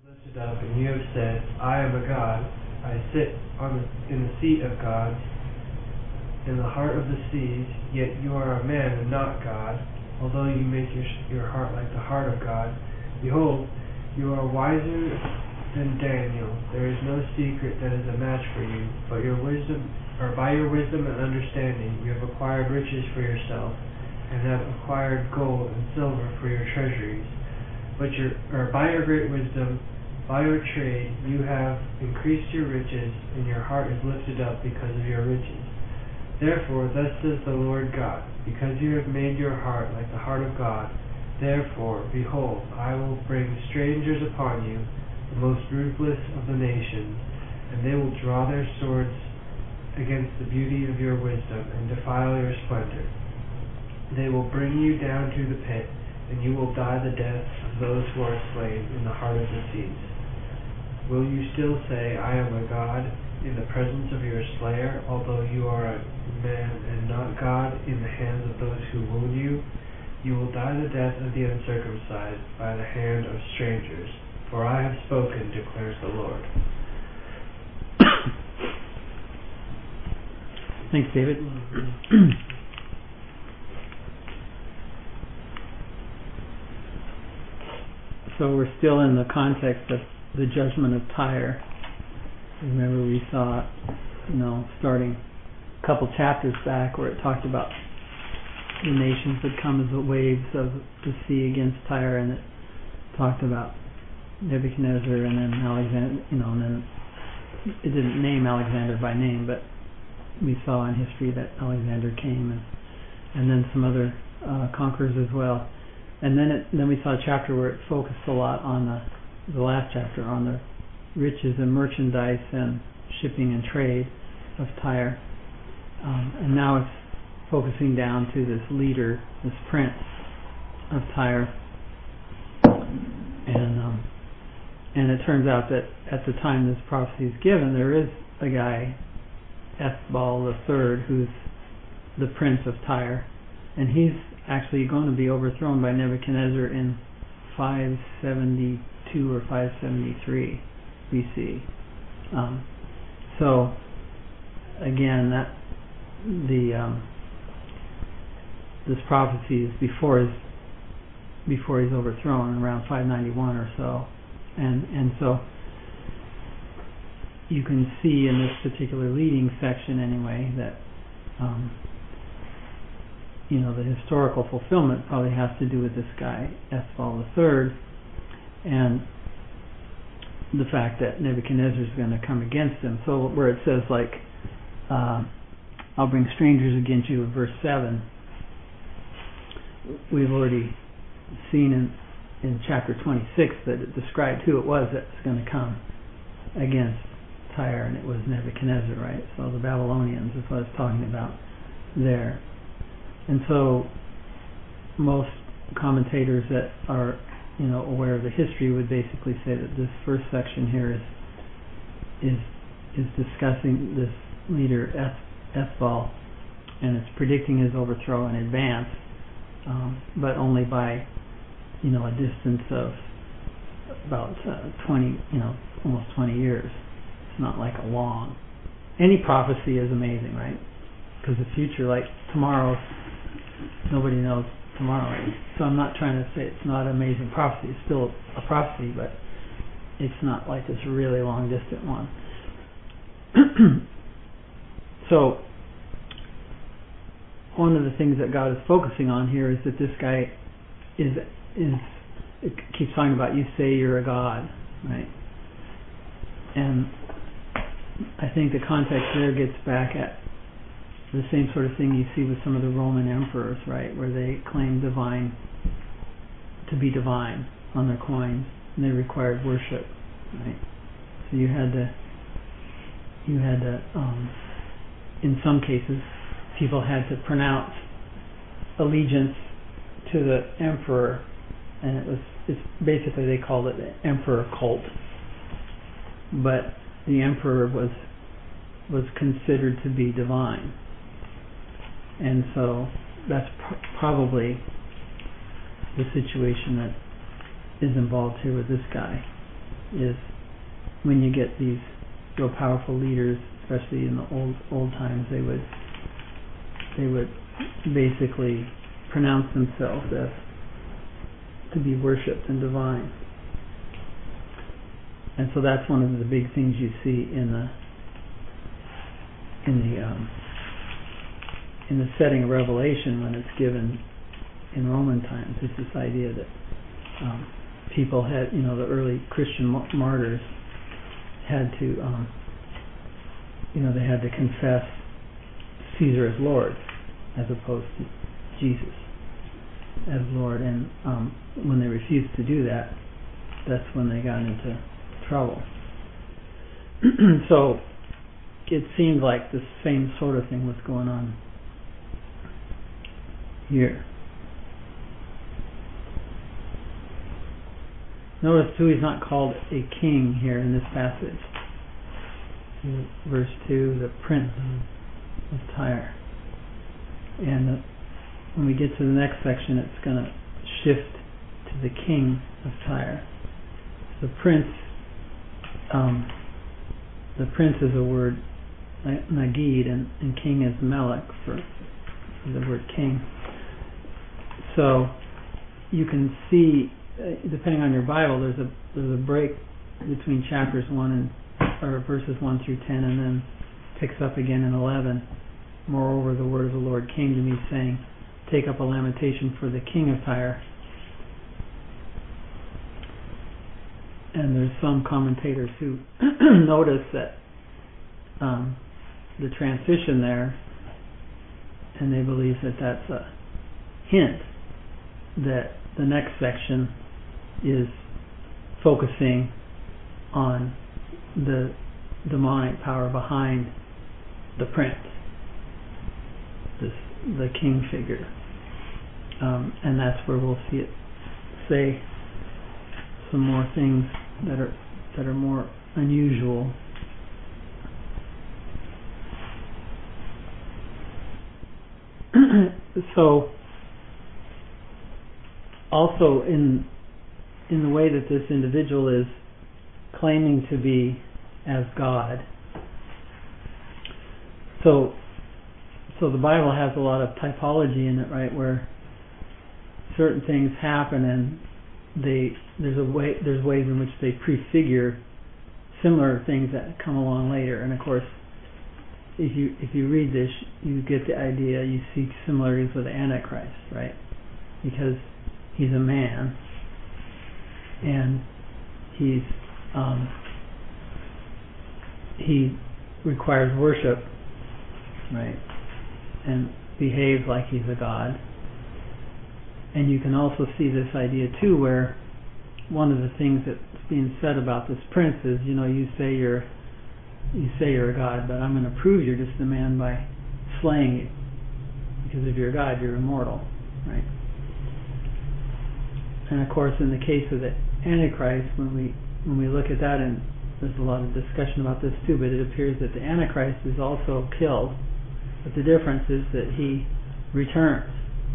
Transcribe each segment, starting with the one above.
lifted up, and you have said, I am a God. I sit in the seat of gods, in the heart of the seas, yet you are a man and not God. Although you make your heart like the heart of God, behold, you are wiser than Daniel. There is no secret that is a match for you, but by your wisdom and understanding you have acquired riches for yourself, and have acquired gold and silver for your treasuries. By your great wisdom, by your trade, you have increased your riches, and your heart is lifted up because of your riches. Therefore, thus says the Lord God, because you have made your heart like the heart of God, therefore, behold, I will bring strangers upon you, the most ruthless of the nations, and they will draw their swords against the beauty of your wisdom, and defile your splendor. They will bring you down to the pit, and you will die the death of those who are slain in the heart of the seas. Will you still say, I am a God, in the presence of your slayer, although you are a man and not God, in the hands of those who wound you? You will die the death of the uncircumcised by the hand of strangers, for I have spoken, declares the Lord. Thanks, David. So we're still in the context of the judgment of Tyre. Remember we saw, starting a couple chapters back where it talked about the nations would come as the waves of the sea against Tyre, and it talked about Nebuchadnezzar and then Alexander, and then it didn't name Alexander by name, but we saw in history that Alexander came, and then some other conquerors as well. And then we saw a chapter where it focused a lot on the last chapter on the riches and merchandise and shipping and trade of Tyre. And now it's focusing down to this leader, this prince of Tyre. And it turns out that at the time this prophecy is given, there is a guy, Ethbal III, who's the prince of Tyre. And he's actually going to be overthrown by Nebuchadnezzar in 572 or 573 BC. So again, this prophecy is before he's overthrown, around 591 or so, and so you can see in this particular leading section anyway that the historical fulfillment probably has to do with this guy, Ethbal III, and the fact that Nebuchadnezzar is going to come against him. So where it says, I'll bring strangers against you in verse 7, we've already seen in chapter 26 that it described who it was that's going to come against Tyre, and it was Nebuchadnezzar, right? So the Babylonians is what it's talking about there. And so most commentators that are aware of the history would basically say that this first section here is discussing this leader Ethbal, and it's predicting his overthrow in advance, but only by a distance of about 20, almost 20 years. It's not like a long. Any prophecy is amazing, right? Because the future, like tomorrow, nobody knows tomorrow. So I'm not trying to say it's not an amazing prophecy. It's still a prophecy, but it's not like this really long distant one. So one of the things that God is focusing on here is that this guy it keeps talking about, you say you're a God, right? And I think the context there gets back at the same sort of thing you see with some of the Roman emperors, right, where they claimed to be divine on their coins, and they required worship, right? So you had to in some cases, people had to pronounce allegiance to the emperor, and it's basically, they called it the emperor cult, but the emperor was considered to be divine. And so that's probably the situation that is involved here with this guy. is when you get these real powerful leaders, especially in the old times, they would basically pronounce themselves as to be worshipped and divine. And so that's one of the big things you see in the setting of Revelation when it's given in Roman times. It's this idea that people had, the early Christian martyrs had to, they had to confess Caesar as Lord as opposed to Jesus as Lord. And when they refused to do that, that's when they got into trouble. So it seemed like the same sort of thing was going on here. Notice too, he's not called a king here in this passage. In verse 2, the prince of Tyre. And when we get to the next section, it's going to shift to the king of Tyre. The prince is a word, Nagid, and king is Melech for the word king. So you can see, depending on your Bible, there's a break between chapters 1 or verses 1 through 10, and then picks up again in 11. Moreover, the word of the Lord came to me, saying, take up a lamentation for the king of Tyre. And there's some commentators who notice that the transition there, and they believe that that's a hint that the next section is focusing on the demonic power behind the prince, the king figure, and that's where we'll see it say some more things that are more unusual. So also in the way that this individual is claiming to be as God. So the Bible has a lot of typology in it, right, where certain things happen and there's ways in which they prefigure similar things that come along later. And of course, if you read this, you get the idea, you see similarities with the Antichrist, right? Because he's a man and he requires worship, right? And behaves like he's a god. And you can also see this idea too, where one of the things that's being said about this prince is, you say you're a god, but I'm going to prove you're just a man by slaying you. Because if you're a god, you're immortal, right? And of course, in the case of the Antichrist, when we look at that, and there's a lot of discussion about this too, but it appears that the Antichrist is also killed. But the difference is that he returns.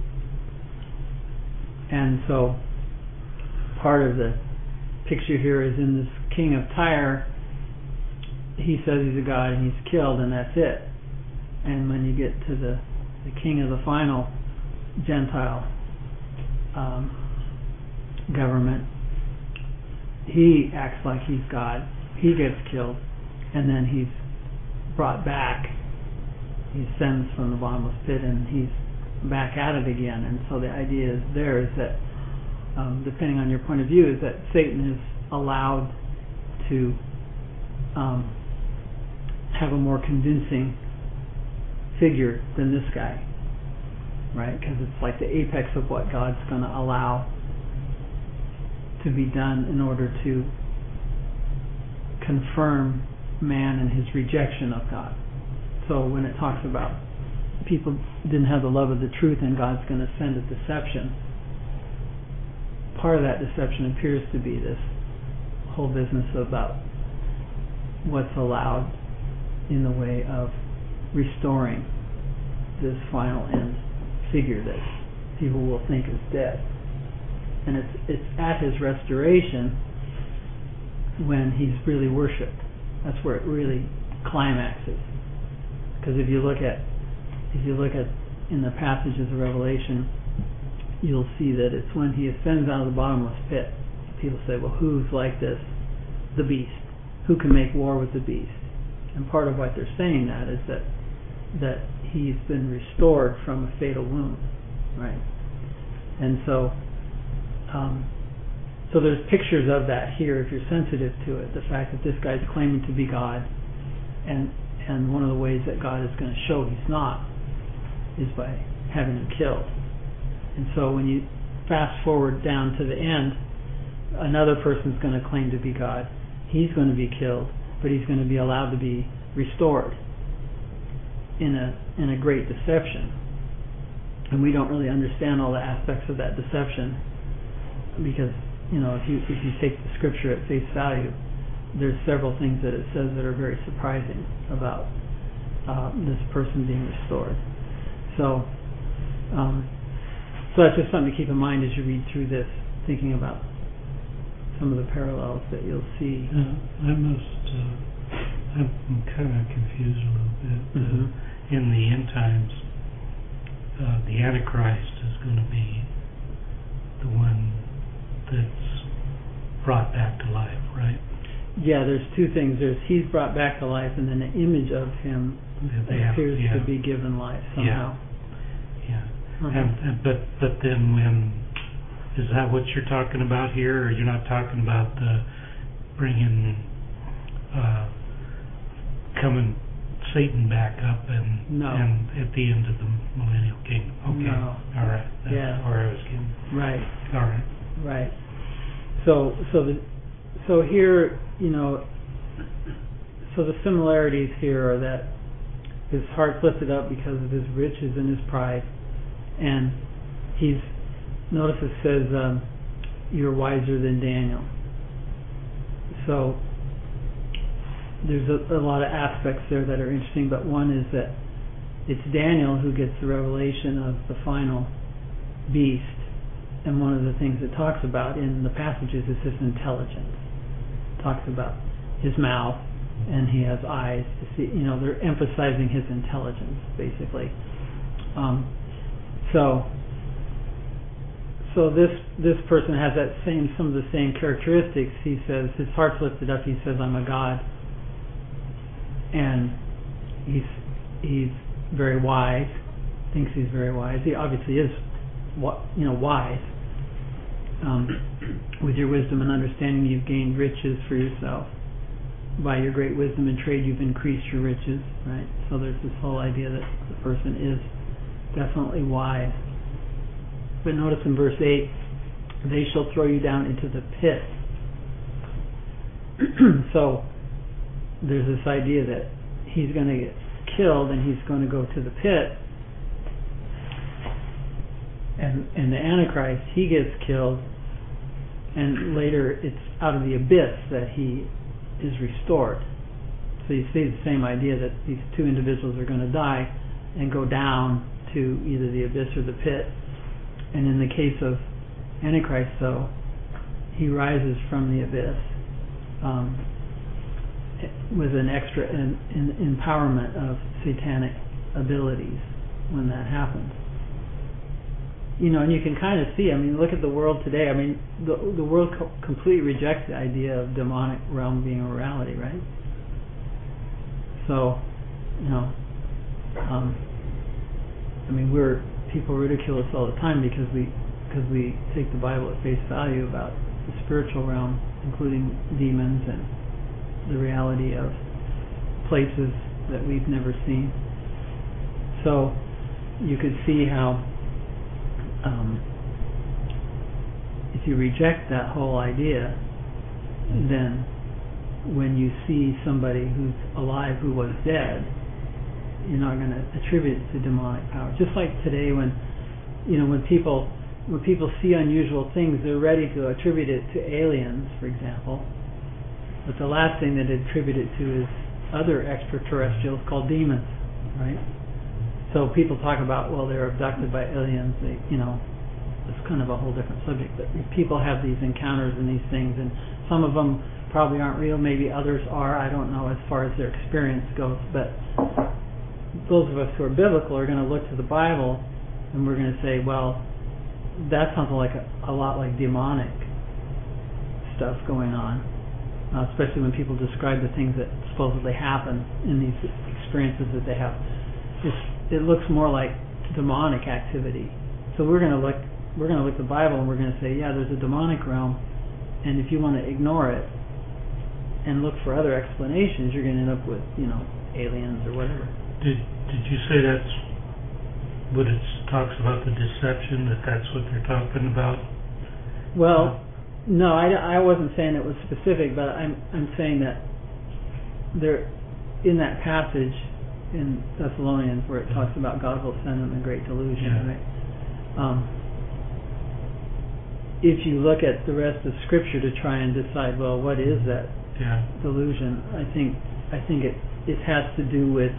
And so part of the picture here is in this king of Tyre, he says he's a god and he's killed, and that's it. And when you get to the king of the final Gentile government, he acts like he's God. He gets killed, and then he's brought back. He ascends from the bottomless pit, and he's back at it again. And so the idea is that depending on your point of view, is that Satan is allowed to have a more convincing figure than this guy, right? Because it's like the apex of what God's going to allow to be done in order to confirm man and his rejection of God. So when it talks about people didn't have the love of the truth and God's going to send a deception, part of that deception appears to be this whole business about what's allowed in the way of restoring this final end figure that people will think is dead. And it's at his restoration when he's really worshipped. That's where it really climaxes. Because if you look at in the passages of Revelation, you'll see that it's when he ascends out of the bottomless pit. People say, well, who's like this? The beast. Who can make war with the beast? And part of what they're saying that is that he's been restored from a fatal wound, right? And so there's pictures of that here if you're sensitive to it. The fact that this guy's claiming to be God, and one of the ways that God is going to show he's not is by having him killed. And so when you fast forward down to the end, another person's going to claim to be God. He's going to be killed, but he's going to be allowed to be restored in a great deception. And we don't really understand all the aspects of that deception, because if you take the scripture at face value, there's several things that it says that are very surprising about this person being restored. So that's just something to keep in mind as you read through this, thinking about some of the parallels that you'll see. I'm kind of confused a little bit. Mm-hmm. In the end times, the Antichrist is going to be the one that's brought back to life, right? Yeah, there's two things. He's brought back to life, and then the image of him appears to be given life somehow. Yeah. Uh-huh. But then is that what you're talking about here, or you're not talking about bringing coming Satan back up and at the end of the millennial kingdom? Okay. No. All right. That's where I was getting. Right. All right. Right. So here, so the similarities here are that his heart's lifted up because of his riches and his pride, and notice it says, you're wiser than Daniel. So there's a lot of aspects there that are interesting, but one is that it's Daniel who gets the revelation of the final beast, and one of the things it talks about in the passages is his intelligence. It talks about his mouth, and he has eyes to see. They're emphasizing his intelligence, basically. So this person has some of the same characteristics. He says his heart's lifted up. He says, I'm a god, and he's very wise. Thinks he's very wise. He obviously is, wise. With your wisdom and understanding, you've gained riches for yourself. By your great wisdom and trade, you've increased your riches. Right. So there's this whole idea that the person is definitely wise. But notice in verse 8, they shall throw you down into the pit. So there's this idea that he's going to get killed and he's going to go to the pit. And the Antichrist, he gets killed, and later it's out of the abyss that he is restored. So you see the same idea that these two individuals are going to die and go down to either the abyss or the pit. And in the case of Antichrist, though, he rises from the abyss with an extra empowerment of satanic abilities when that happens. And you can kind of see, look at the world today. The world completely rejects the idea of demonic realm being a reality, right? So, people ridicule us all the time because we take the Bible at face value about the spiritual realm, including demons and the reality of places that we've never seen. So you could see how if you reject that whole idea, then when you see somebody who's alive who was dead, you're not going to attribute it to demonic power. Just like today, when people see unusual things, they're ready to attribute it to aliens, for example. But the last thing that they attribute it to is other extraterrestrials called demons, right? So people talk about, well, they're abducted by aliens. it's kind of a whole different subject. But people have these encounters and these things, and some of them probably aren't real. Maybe others are. I don't know as far as their experience goes. But those of us who are biblical are going to look to the Bible, and we're going to say, well, that sounds like a lot like demonic stuff going on, especially when people describe the things that supposedly happen in these experiences that they have. It looks more like demonic activity. So we're going to look at the Bible and we're going to say, yeah, there's a demonic realm, and if you want to ignore it and look for other explanations, you're going to end up with, aliens or whatever. Did you say that's what it talks about, the deception, that's what they're talking about? Well, no, I wasn't saying it was specific, but I'm saying that there, in that passage in Thessalonians where it talks about God will send them a great delusion, right? If you look at the rest of Scripture to try and decide, well, what is that delusion? I think it has to do with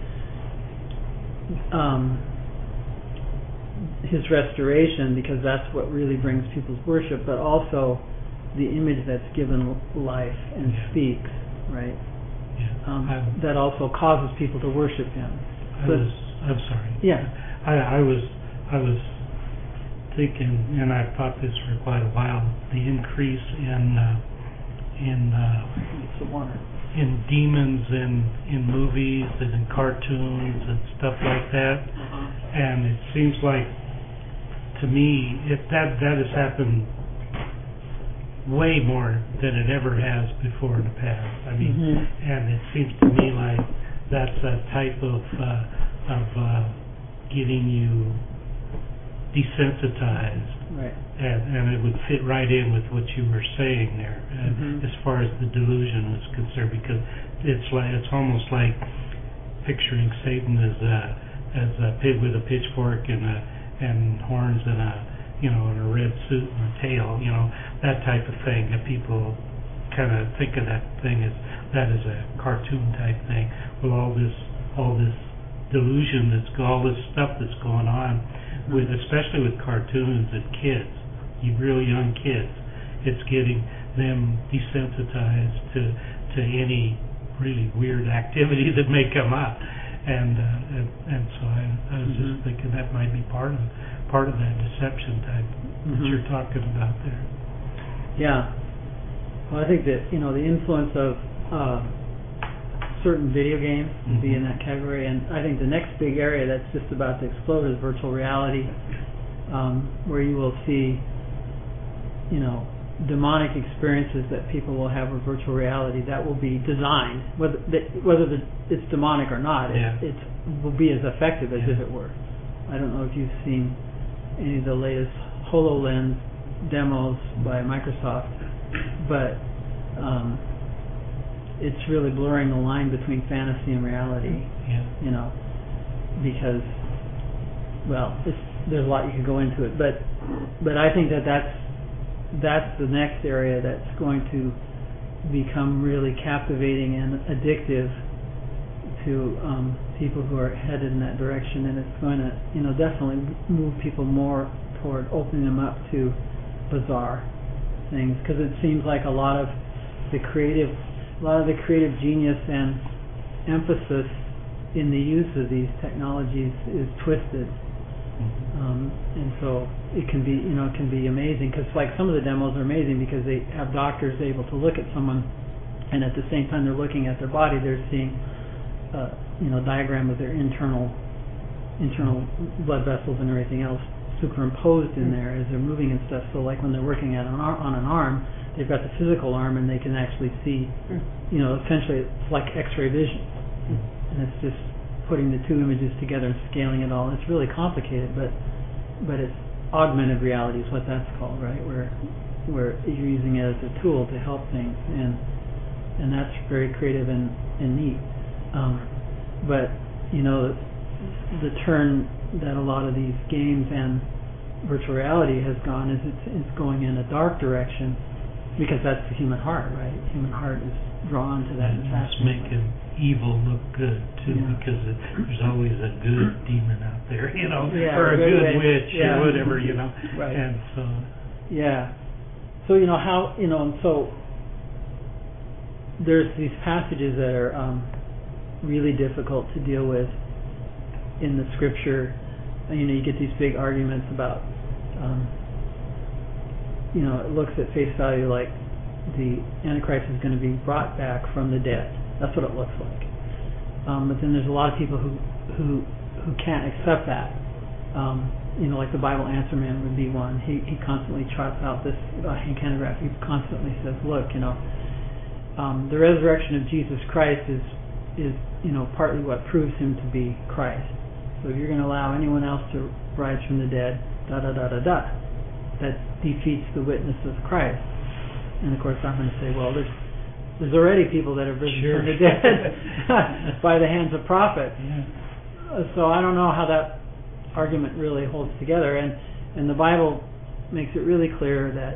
His restoration, because that's what really brings people's worship, but also the image that's given life and speaks, right? That also causes people to worship Him. I'm sorry. Yeah. I was thinking, and I've thought this for quite a while, the increase in demons in movies and in cartoons and stuff like that. And it seems like, to me, that has happened way more than it ever has before in the past. I mean, and it seems to me like that's a type of getting you desensitized, right? And it would fit right in with what you were saying there, as far as the delusion is concerned, because it's almost like picturing Satan as a pig with a pitchfork and horns and in a red suit and a tail, that type of thing. That people kind of think of that thing as a cartoon type thing. With all this delusion, all this stuff that's going on, especially with cartoons and kids, real young kids, it's getting them desensitized to any really weird activity that may come up. And so I was just thinking that might be part of that deception type that you're talking about there. Yeah. Well, I think that the influence of certain video games would be in that category, and I think the next big area that's just about to explode is virtual reality, where you will see demonic experiences that people will have with virtual reality that will be designed, whether it's demonic or not, it will be as effective as if it were. I don't know if you've seen any of the latest HoloLens demos by Microsoft, but it's really blurring the line between fantasy and reality, because, well, there's a lot you could go into it, but I think that's the next area that's going to become really captivating and addictive to people who are headed in that direction, and it's going to definitely move people more toward opening them up to bizarre things, because it seems like a lot of the creative genius and emphasis in the use of these technologies is twisted. And so it can be amazing, because like some of the demos are amazing because they have doctors able to look at someone, and at the same time they're looking at their body, they're seeing a diagram of their internal blood vessels and everything else superimposed in there as they're moving and stuff. So like when they're working on an arm, they've got the physical arm and they can actually see, essentially it's like X-ray vision, and it's just putting the two images together and scaling it all. It's really complicated, but it's augmented reality is what that's called, right? Where you're using it as a tool to help things, and that's very creative and neat. But the turn that a lot of these games and virtual reality has gone is it's going in a dark direction, because that's the human heart, right? Human heart is drawn to that. It's making evil look good too, because there's always a good demon out there, or a good witch or whatever, Right. And so. Yeah. So and so there's these passages that are really difficult to deal with in the Scripture. You get these big arguments about, it looks at face value like the Antichrist is going to be brought back from the dead. That's what it looks like. But then there's a lot of people who can't accept that. Like the Bible Answer Man would be one. He constantly trots out this Hank Hanegraaff. He constantly says, look, the resurrection of Jesus Christ is partly what proves him to be Christ. So if you're going to allow anyone else to rise from the dead, that defeats the witness of Christ. And of course, I'm going to say, well, there's already people that have risen from the dead by the hands of prophets. Yeah. So I don't know how that argument really holds together. And the Bible makes it really clear that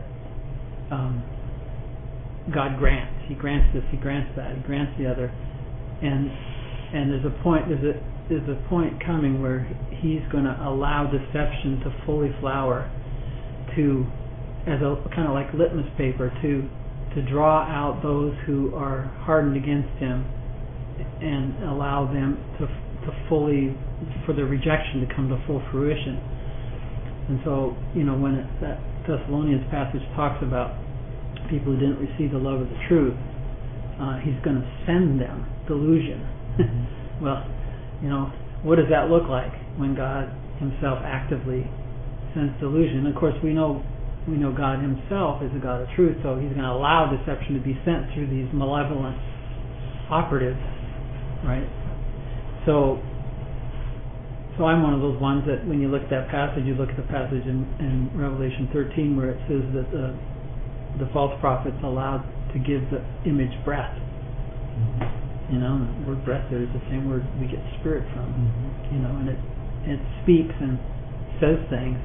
God grants. He grants this. He grants that. He grants the other. And there's a point. There's a point coming where He's going to allow deception to fully flower, as a kind of like litmus paper, to draw out those who are hardened against Him, and allow them to fully, for their rejection to come to full fruition. And so, when that Thessalonians passage talks about people who didn't receive the love of the truth, He's going to send them delusion. Well, what does that look like when God Himself actively sends delusion? Of course, we know God Himself is a God of truth, so He's going to allow deception to be sent through these malevolent operatives, right? So I'm one of those ones that when you look at that passage, you look at the passage in Revelation 13 where it says that the false prophets allowed to give the image breath. The word breath there is the same word we get spirit from. And it speaks and says things.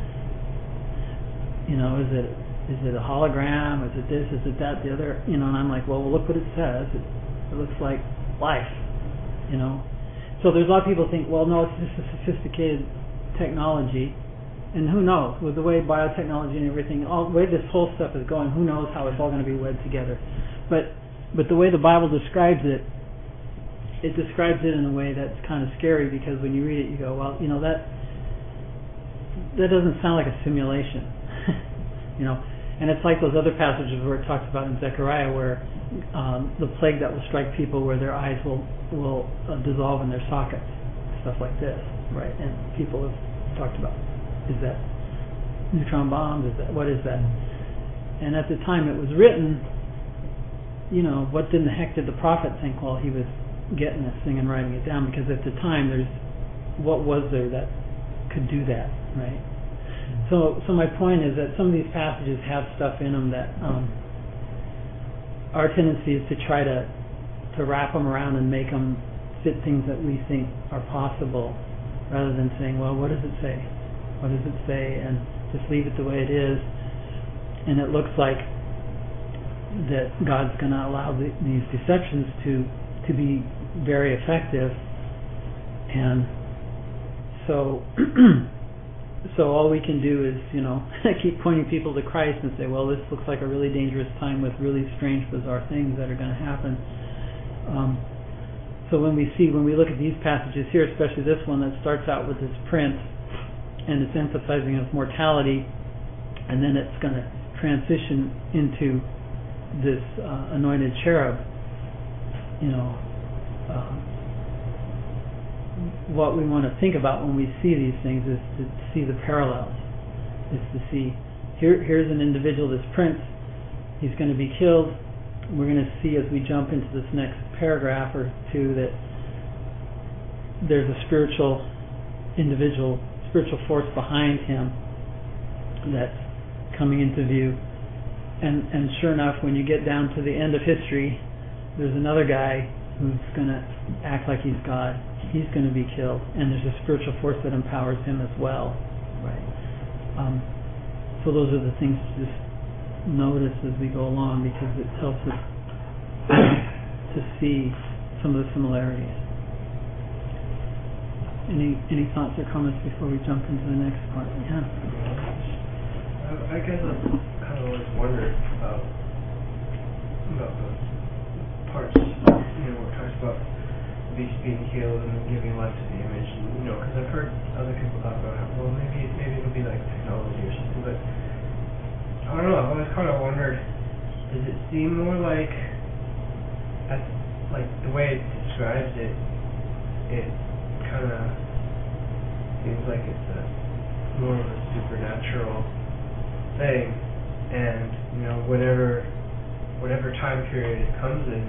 Is it a hologram? Is it this? Is it that? The other? And I'm like, well, look what it says. It looks like life. So there's a lot of people think, well, no, it's just a sophisticated technology, and who knows, with the way biotechnology and everything, the way this whole stuff is going, who knows how it's all going to be wed together. But the way the Bible describes it, it describes it in a way that's kind of scary, because when you read it, you go, well, that doesn't sound like a simulation. And it's like those other passages where it talks about in Zechariah where the plague that will strike people where their eyes will dissolve in their sockets, stuff like this, right? And people have talked about, is that neutron bombs? What is that? And at the time it was written, what in the heck did the prophet think while he was getting this thing and writing it down? Because at the time, what was there that could do that, right? So my point is that some of these passages have stuff in them that our tendency is to try to wrap them around and make them fit things that we think are possible, rather than saying, well, what does it say? What does it say? And just leave it the way it is. And it looks like that God's going to allow these deceptions to be very effective. And so all we can do is, keep pointing people to Christ and say, well, this looks like a really dangerous time with really strange, bizarre things that are going to happen. So when we look at these passages here, especially this one that starts out with this prince, and it's emphasizing his mortality, and then it's going to transition into this anointed cherub, what we want to think about when we see these things is to see the parallels, is to see here's an individual, this prince, he's going to be killed. We're going to see as we jump into this next paragraph or two that there's a spiritual force behind him that's coming into view. And sure enough, when you get down to the end of history, there's another guy who's going to act like he's God. He's going to be killed, and there's a spiritual force that empowers him as well, right? So those are the things to just notice as we go along, because it helps us to see some of the similarities. Any thoughts or comments before we jump into the next part? Yeah. I guess I've kind of always wondered about those parts, where it talks about the beast being healed and giving life to the image, and because I've heard other people talk about how, well, maybe it'll be like technology or something, but I don't know. I've always kind of wondered, does it seem more like the way it describes it, it kind of seems like it's more of a supernatural thing, and whatever time period it comes in,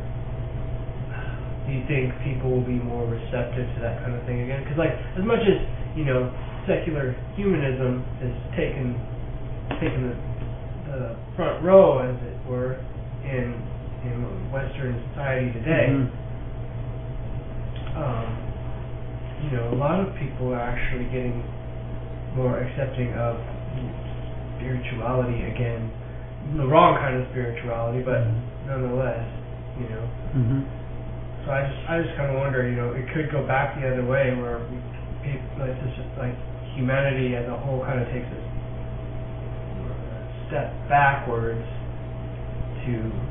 do you think people will be more receptive to that kind of thing again? Because as much as secular humanism has taken the front row, as it were, in Western society today, a lot of people are actually getting more accepting of spirituality again. The wrong kind of spirituality, but nonetheless, So I just kind of wonder, it could go back the other way, where humanity as a whole kind of takes a step backwards to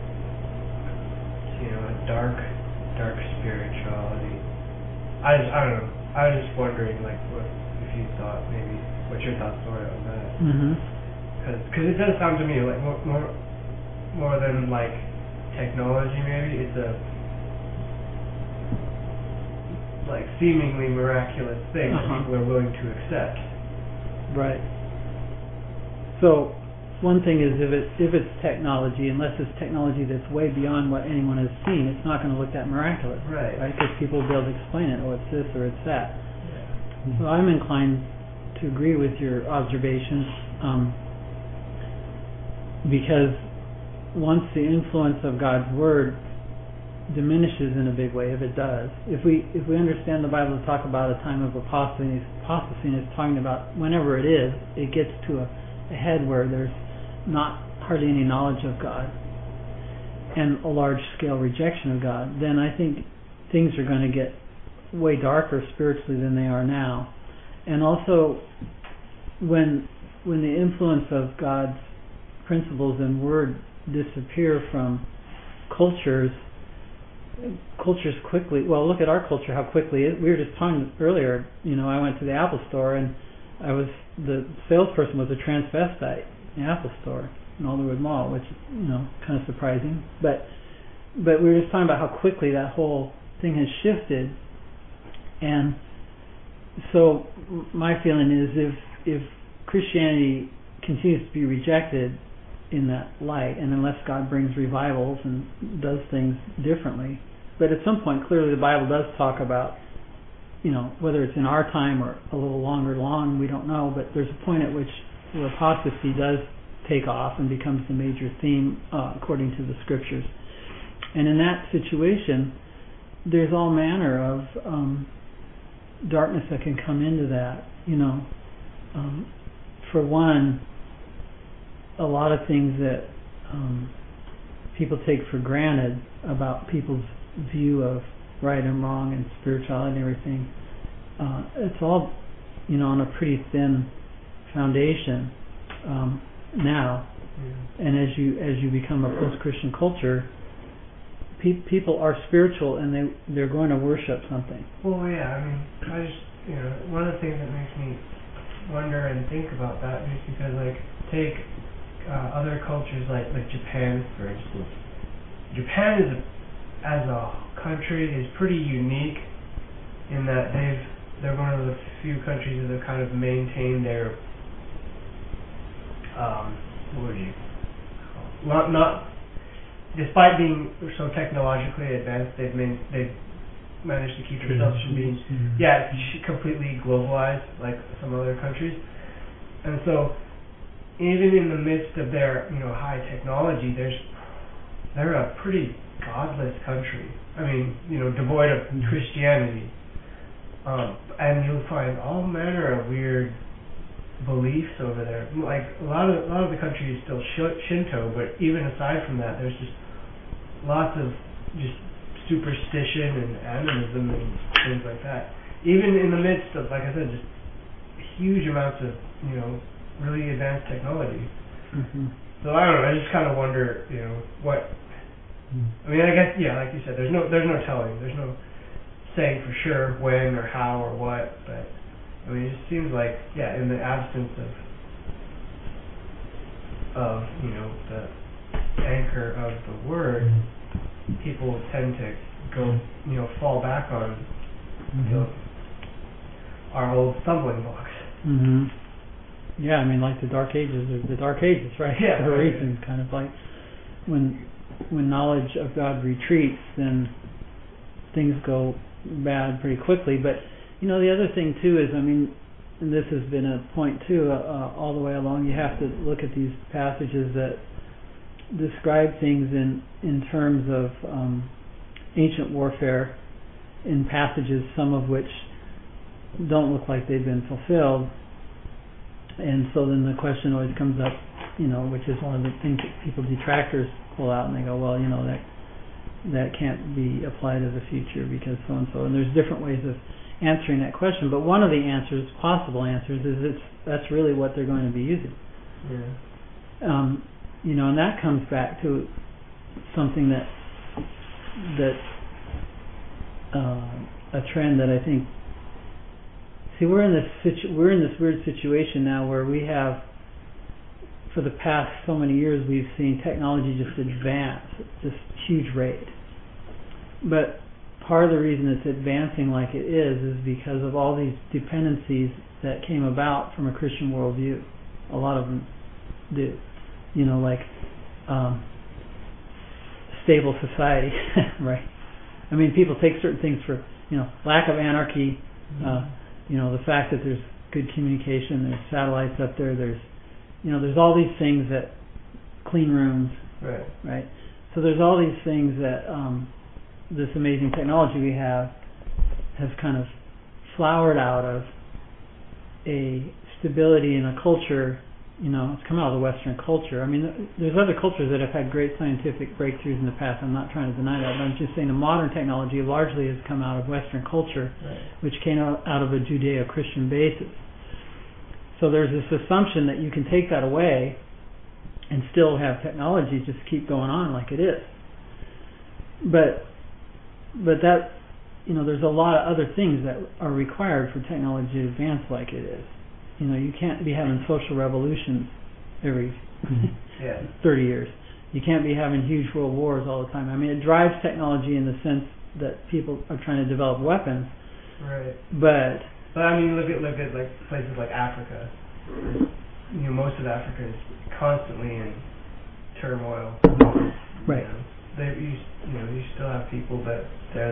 a dark spirituality. I don't know. I was just wondering, if you thought maybe what your thoughts were on that. Because it does sound to me like more than technology. Maybe it's a seemingly miraculous thing that people are willing to accept. Right. So one thing is, if it's technology, unless it's technology that's way beyond what anyone has seen, it's not going to look that miraculous. Right? Because people will be able to explain it. Oh, it's this or it's that. Yeah. So I'm inclined to agree with your observations, because once the influence of God's Word diminishes in a big way, if it does, if we understand the Bible to talk about a time of apostasy, and it's talking about whenever it is, it gets to a head where there's not hardly any knowledge of God and a large scale rejection of God, then I think things are going to get way darker spiritually than they are now. And also, when the influence of God's principles and Word disappear from cultures quickly. Well, look at our culture, how quickly we were just talking earlier. I went to the Apple store, and the salesperson was a transvestite in the Apple store in Alderwood Mall, which kind of surprising. But we were just talking about how quickly that whole thing has shifted, and so my feeling is if Christianity continues to be rejected in that light, and unless God brings revivals and does things differently. But at some point, clearly the Bible does talk about, whether it's in our time or a little longer along, we don't know, but there's a point at which apostasy does take off and becomes the major theme according to the Scriptures. And in that situation, there's all manner of darkness that can come into that. For one, a lot of things that people take for granted about people's view of right and wrong and spirituality and everything, it's all on a pretty thin foundation now. And as you become a post-Christian culture, people are spiritual, and they're going to worship something. Well, yeah, I just one of the things that makes me wonder and think about that is because take other cultures like Japan, for instance. Japan as a country is pretty unique in that they're one of the few countries that have kind of maintained their not despite being so technologically advanced, they've managed to keep themselves from being completely globalized like some other countries. And so even in the midst of their high technology, they're a pretty godless country. Devoid of Christianity, and you'll find all manner of weird beliefs over there. A lot of the country is still Shinto, but even aside from that, there's just lots of just superstition and animism and things like that. Even in the midst of, like I said, just huge amounts of, really advanced technology. Mm-hmm. So I don't know. I just kind of wonder, what. I mean, I guess, like you said, there's no telling. There's no saying for sure when or how or what. But I mean, it just seems like, in the absence of the anchor of the word, people tend to go, fall back on our old stumbling blocks. Mm-hmm. Yeah, I mean, like the Dark Ages, right? Yeah. For a reason, kind of like when knowledge of God retreats, then things go bad pretty quickly. But the other thing too is, I mean, and this has been a point too, all the way along. You have to look at these passages that describe things in terms of ancient warfare, in passages, some of which don't look like they've been fulfilled. And so then the question always comes up, which is one of the things that detractors pull out, and they go, well, that can't be applied to the future because so and so. And there's different ways of answering that question, but one of the possible answers, is that's really what they're going to be using. Yeah. And that comes back to something that a trend that I think. See, we're in this weird situation now where we have, for the past so many years, we've seen technology just advance at this huge rate. But part of the reason it's advancing like it is because of all these dependencies that came about from a Christian worldview. A lot of them do. Like stable society, right? I mean, people take certain things for, lack of anarchy, the fact that there's good communication, there's satellites up there, there's all these things that, clean rooms, right? So there's all these things that this amazing technology we have has kind of flowered out of a stability in a culture. It's come out of the Western culture. I mean, there's other cultures that have had great scientific breakthroughs in the past. I'm not trying to deny that, but I'm just saying the modern technology largely has come out of Western culture, which came out of a Judeo-Christian basis. So there's this assumption that you can take that away and still have technology just keep going on like it is. But that, there's a lot of other things that are required for technology to advance like it is. You can't be having social revolutions every 30 years. You can't be having huge world wars all the time. I mean, it drives technology in the sense that people are trying to develop weapons. Right. But I mean, look at like places like Africa. Most of Africa is constantly in turmoil. Right. You still have people that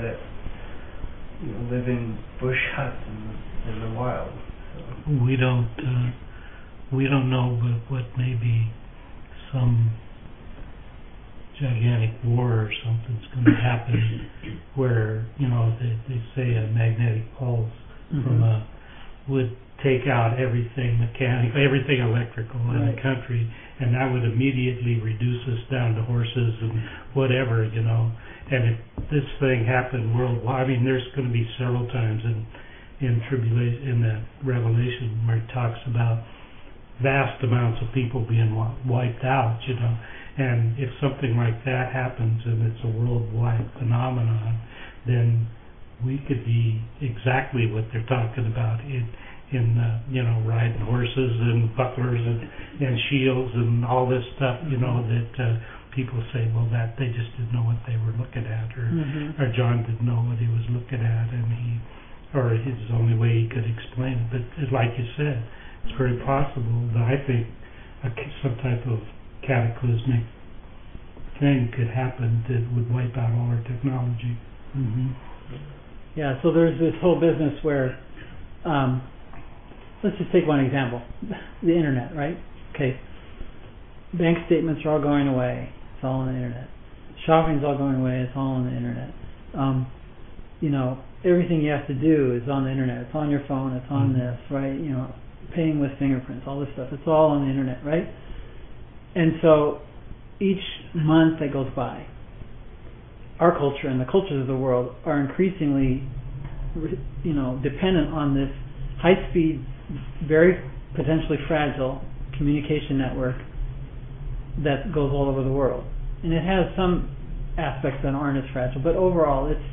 live in bush huts in the wild. We don't know, but what may be some gigantic war or something's going to happen where they say a magnetic pulse from would take out everything mechanical, everything electrical in the country, and that would immediately reduce us down to horses and whatever, And if this thing happened worldwide, I mean, there's going to be several times in tribulation, in the Revelation, where it talks about vast amounts of people being wiped out, and if something like that happens and it's a worldwide phenomenon, then we could be exactly what they're talking about in riding horses and bucklers and shields and all this stuff, that people say, well, that they just didn't know what they were looking at, or John didn't know what he was looking at, and or his only way he could explain it. But like you said, it's very possible that I think some type of cataclysmic thing could happen that would wipe out all our technology. Yeah, so there's this whole business where, let's just take one example, the internet, right? Okay, bank statements are all going away, it's all on the internet. Shopping's all going away, it's all on the internet. Everything you have to do is on the internet. It's on your phone, it's on this, right? Paying with fingerprints, all this stuff, it's all on the internet, right? And so each month that goes by, our culture and the cultures of the world are increasingly, dependent on this high-speed, very potentially fragile communication network that goes all over the world. And it has some aspects that aren't as fragile, but overall, it's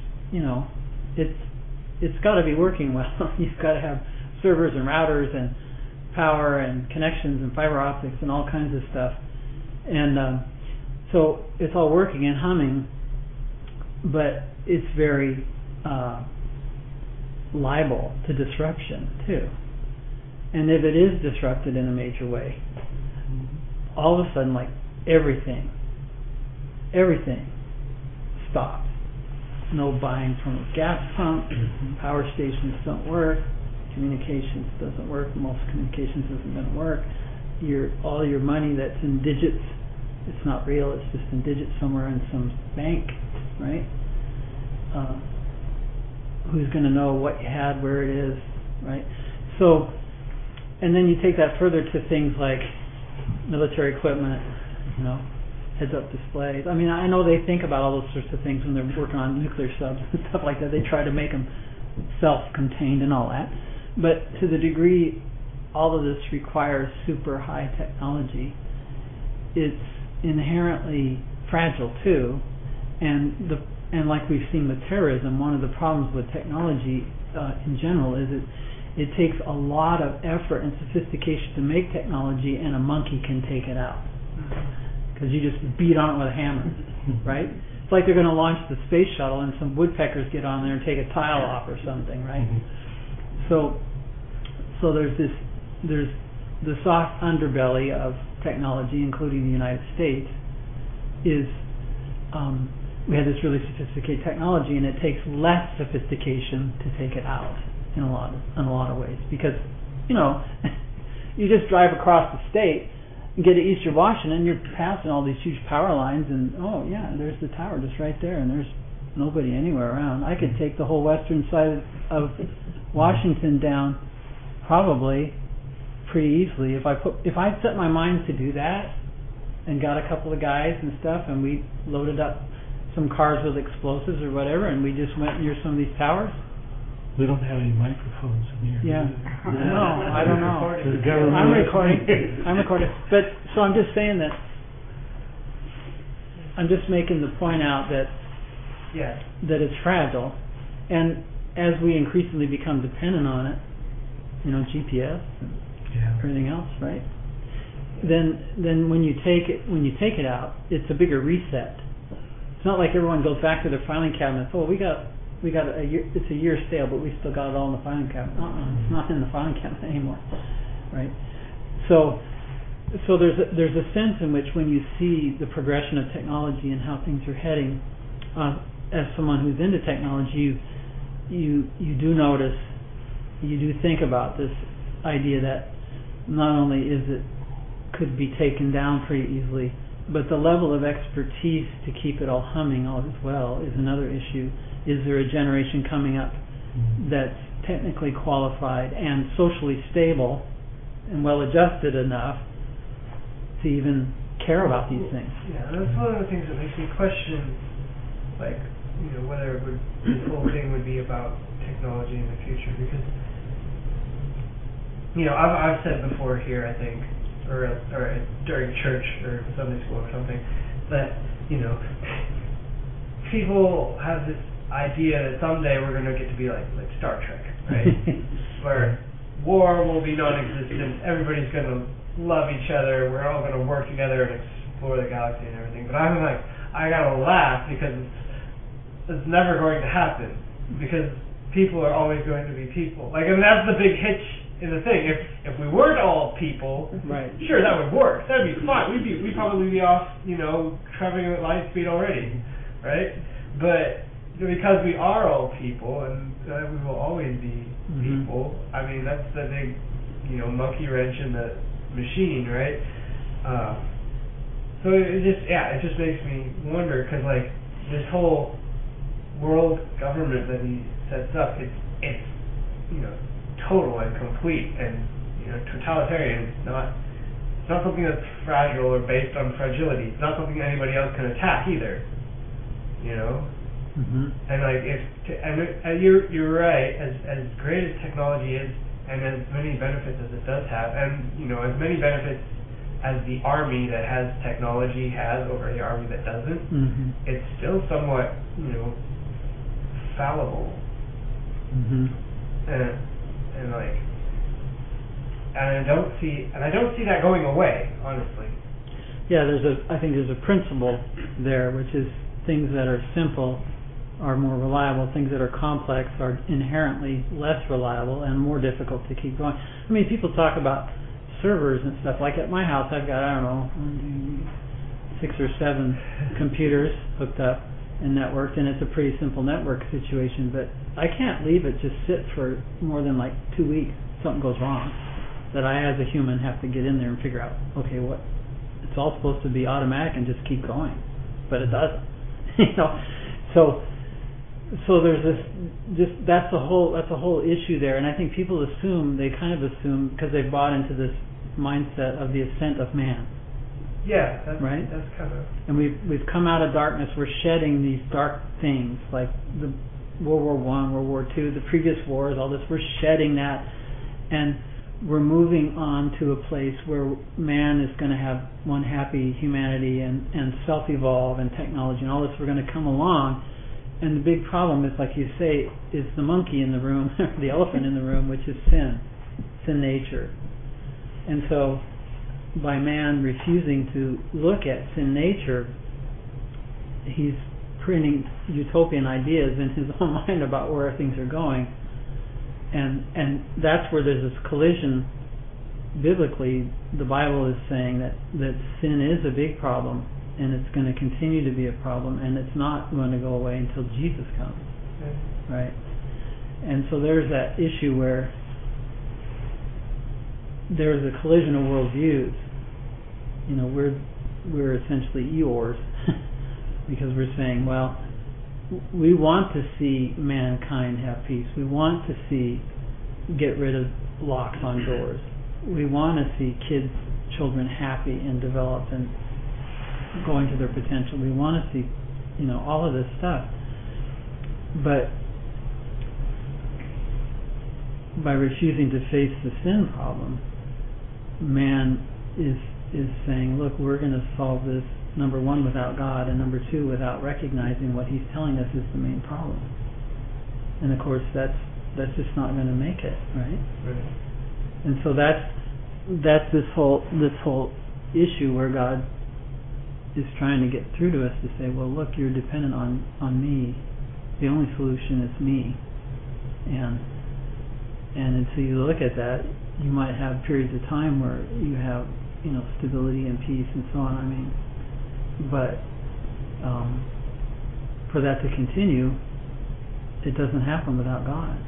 got to be working well. You've got to have servers and routers and power and connections and fiber optics and all kinds of stuff. And so it's all working and humming, but it's very liable to disruption too. And if it is disrupted in a major way, all of a sudden, like everything stops. No buying from a gas pump, power stations don't work, communications doesn't work, most communications isn't going to work. All your money that's in digits, it's not real, it's just in digits somewhere in some bank, right? Who's going to know what you had, where it is, right? So, and then you take that further to things like military equipment, heads-up displays. I mean, I know they think about all those sorts of things when they're working on nuclear subs and stuff like that. They try to make them self-contained and all that. But to the degree all of this requires super high technology, it's inherently fragile too. And like we've seen with terrorism, one of the problems with technology in general is it takes a lot of effort and sophistication to make technology, and a monkey can take it out. Because you just beat on it with a hammer, right? It's like they're going to launch the space shuttle and some woodpeckers get on there and take a tile off or something, right? So there's the soft underbelly of technology, including the United States, is we have this really sophisticated technology, and it takes less sophistication to take it out in a lot of ways. Because you just drive across the state and get to Eastern Washington, you're passing all these huge power lines, and there's the tower just right there, and there's nobody anywhere around. I could take the whole western side of Washington down probably pretty easily if I set my mind to do that and got a couple of guys and stuff, and we loaded up some cars with explosives or whatever, and we just went near some of these towers. We don't have any microphones in here. Yeah. No, I don't know. The government. I'm recording. But so I'm just saying that. I'm just making the point out that it's fragile, and as we increasingly become dependent on it, GPS and everything else, right? Then when you take it out, it's a bigger reset. It's not like everyone goes back to their filing cabinets. Oh, we got a year, it's a year stale, but we still got it all in the filing cabinet. It's not in the filing cabinet anymore, right? So there's a sense in which when you see the progression of technology and how things are heading, as someone who's into technology, you do notice, you do think about this idea that not only could be taken down pretty easily, but the level of expertise to keep it all humming all as well is another issue. Is there a generation coming up that's technically qualified and socially stable and well-adjusted enough to even care about these things? Yeah, and that's one of the things that makes me question, whether this whole thing would be about technology in the future. Because, I've said before here, I think, or during church or Sunday school or something, that, people have this idea that someday we're going to get to be like Star Trek, right? Where war will be non-existent, everybody's going to love each other, we're all going to work together and explore the galaxy and everything. But I'm like, I got to laugh because it's never going to happen, because people are always going to be people. And that's the big hitch in the thing. If we weren't all people, right, sure, that would work. That'd be fine. We'd probably be off, traveling at light speed already, right? But because we are all people, and we will always be people, I mean, that's the big, monkey wrench in the machine, right? So it just makes me wonder, because this whole world government that he sets up, it's total and complete and totalitarian. It's not something that's fragile or based on fragility. It's not something anybody else can attack either. And like you're right. As great as technology is, and as many benefits as it does have, and as many benefits as the army that has technology has over the army that doesn't, it's still somewhat fallible. And I don't see that going away, honestly. Yeah, I think there's a principle there, which is things that are simple are more reliable. Things that are complex are inherently less reliable and more difficult to keep going. I mean, people talk about servers and stuff. Like at my house, I've got, 6 or 7 computers hooked up and networked, and it's a pretty simple network situation, but I can't leave it just sit for more than like 2 weeks. Something goes wrong that I, as a human, have to get in there and figure out, okay, what, it's all supposed to be automatic and just keep going, but it doesn't. So there's that's a whole issue there, and I think people they kind of assume because they've bought into this mindset of the ascent of man. Yeah, right. That's kind of. And we've come out of darkness. We're shedding these dark things like the World War I, World War II, the previous wars, all this. We're shedding that, and we're moving on to a place where man is going to have one happy humanity and self-evolve and technology and all this. We're going to come along. And the big problem is, like you say, is the monkey in the room, the elephant in the room, which is sin nature. And so, by man refusing to look at sin nature, he's printing utopian ideas in his own mind about where things are going. And that's where there's this collision. Biblically, the Bible is saying that sin is a big problem, and it's going to continue to be a problem, and it's not going to go away until Jesus comes, right? And so there's that issue where there's a collision of worldviews. We're essentially Eeyores because we're saying, well, we want to see mankind have peace. We want to get rid of locks on doors. We want to see children happy and developed and going to their potential. We want to see, all of this stuff. But by refusing to face the sin problem, man is saying, look, we're going to solve this, number one, without God, and number two, without recognizing what he's telling us is the main problem. And of course, that's just not going to make it, right? And so that's this whole issue where God is trying to get through to us to say, well, look, you're dependent on me. The only solution is me. And until you look at that, you might have periods of time where you have, stability and peace and so on. I mean, but for that to continue, it doesn't happen without God.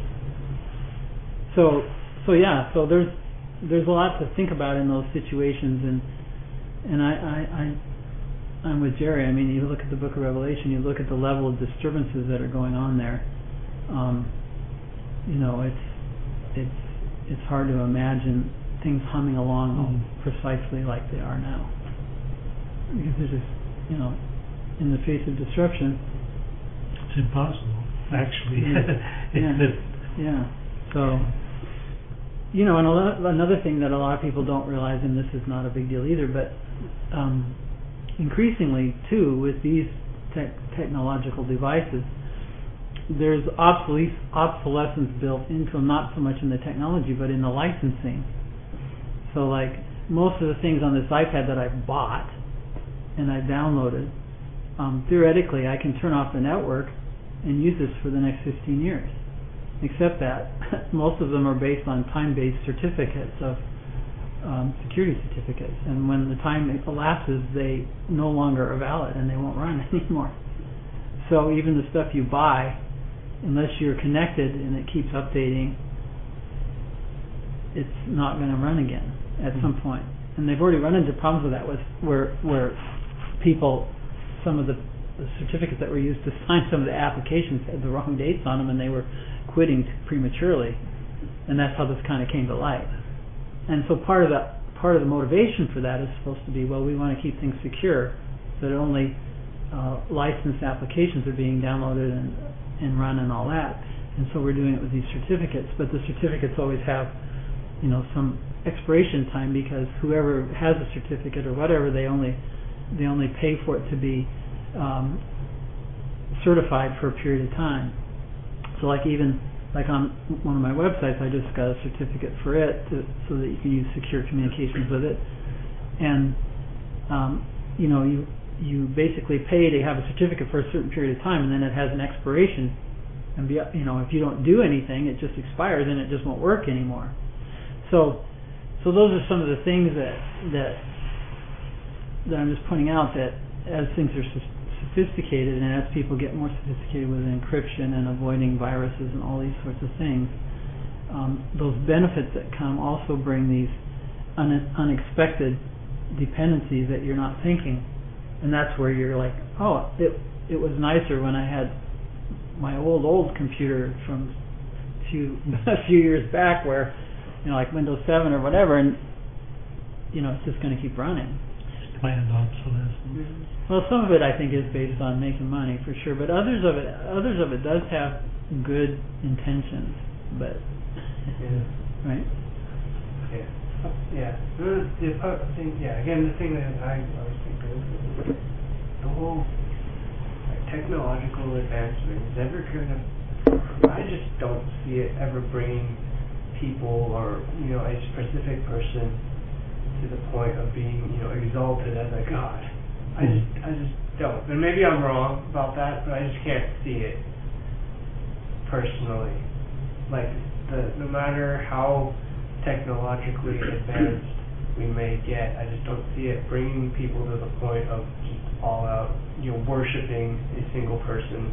So there's a lot to think about in those situations, and I'm with Jerry. I mean, you look at the Book of Revelation, you look at the level of disturbances that are going on there. It's hard to imagine things humming along precisely like they are now, because they're just, in the face of disruption. It's impossible, actually. Yeah. So, and another thing that a lot of people don't realize, and this is not a big deal either, but increasingly too, with these technological devices, there's obsolescence built into them, not so much in the technology, but in the licensing. So like most of the things on this iPad that I've bought and I've downloaded, theoretically I can turn off the network and use this for the next 15 years. Except that most of them are based on time-based certificates of security certificates, and when the time elapses, they no longer are valid and they won't run anymore. So even the stuff you buy, unless you're connected and it keeps updating, it's not going to run again at some point. And they've already run into problems with that, where people, some of the certificates that were used to sign some of the applications had the wrong dates on them, and they were quitting prematurely, and that's how this kind of came to light. And so part of the motivation for that is supposed to be, well, we want to keep things secure, so that only licensed applications are being downloaded and run and all that. And so we're doing it with these certificates, but the certificates always have, some expiration time, because whoever has a certificate or whatever, they only pay for it to be certified for a period of time. So like on one of my websites, I just got a certificate for it so that you can use secure communications with it. And you basically pay to have a certificate for a certain period of time, and then it has an expiration. And if you don't do anything, it just expires and it just won't work anymore. So those are some of the things that I'm just pointing out, that as things are sophisticated, and as people get more sophisticated with encryption and avoiding viruses and all these sorts of things, those benefits that come also bring these unexpected dependencies that you're not thinking. And that's where you're like, oh, it was nicer when I had my old computer from a few years back, where like Windows 7 or whatever, and it's just going to keep running. Planned obsolescence. Mm-hmm. Well, some of it I think is based on making money for sure, but others of it does have good intentions. But right? Yeah. Again, the thing that I always think of is the whole technological advancement is ever I just don't see it ever bringing people or a specific person to the point of being exalted as a god. I just don't. And maybe I'm wrong about that, but I just can't see it personally. Like no matter how technologically advanced we may get, I just don't see it bringing people to the point of just all out worshiping a single person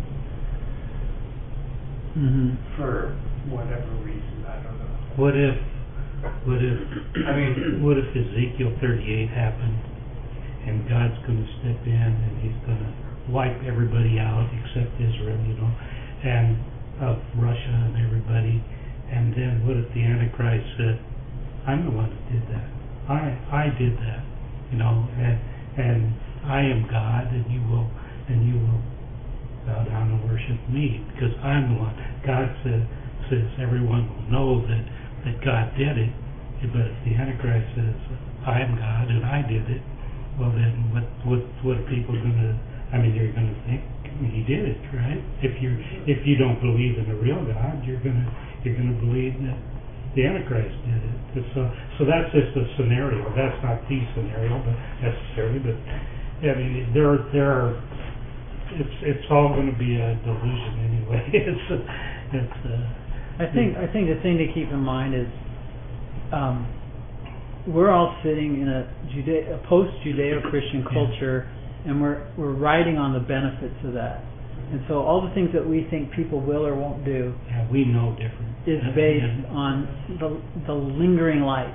for whatever reason. I don't know. What if Ezekiel 38 happened, and God's going to step in and He's going to wipe everybody out except Israel, and of Russia and everybody, and then what if the Antichrist said, "I'm the one that did that. I did that, and I am God, and you will bow down and worship me because I'm the one." God says everyone will know that God did it, but if the Antichrist says, "I am God and I did it," well then what are people going to? You're going to think He did it, right? If you don't believe in the real God, you're going to believe that the Antichrist did it. So that's just a scenario. That's not the scenario, but necessarily. But there are. It's all going to be a delusion anyway. I think the thing to keep in mind is we're all sitting in a post-Judeo-Christian culture, and we're riding on the benefits of that. And so all the things that we think people will or won't do, we know different, is based on the lingering light.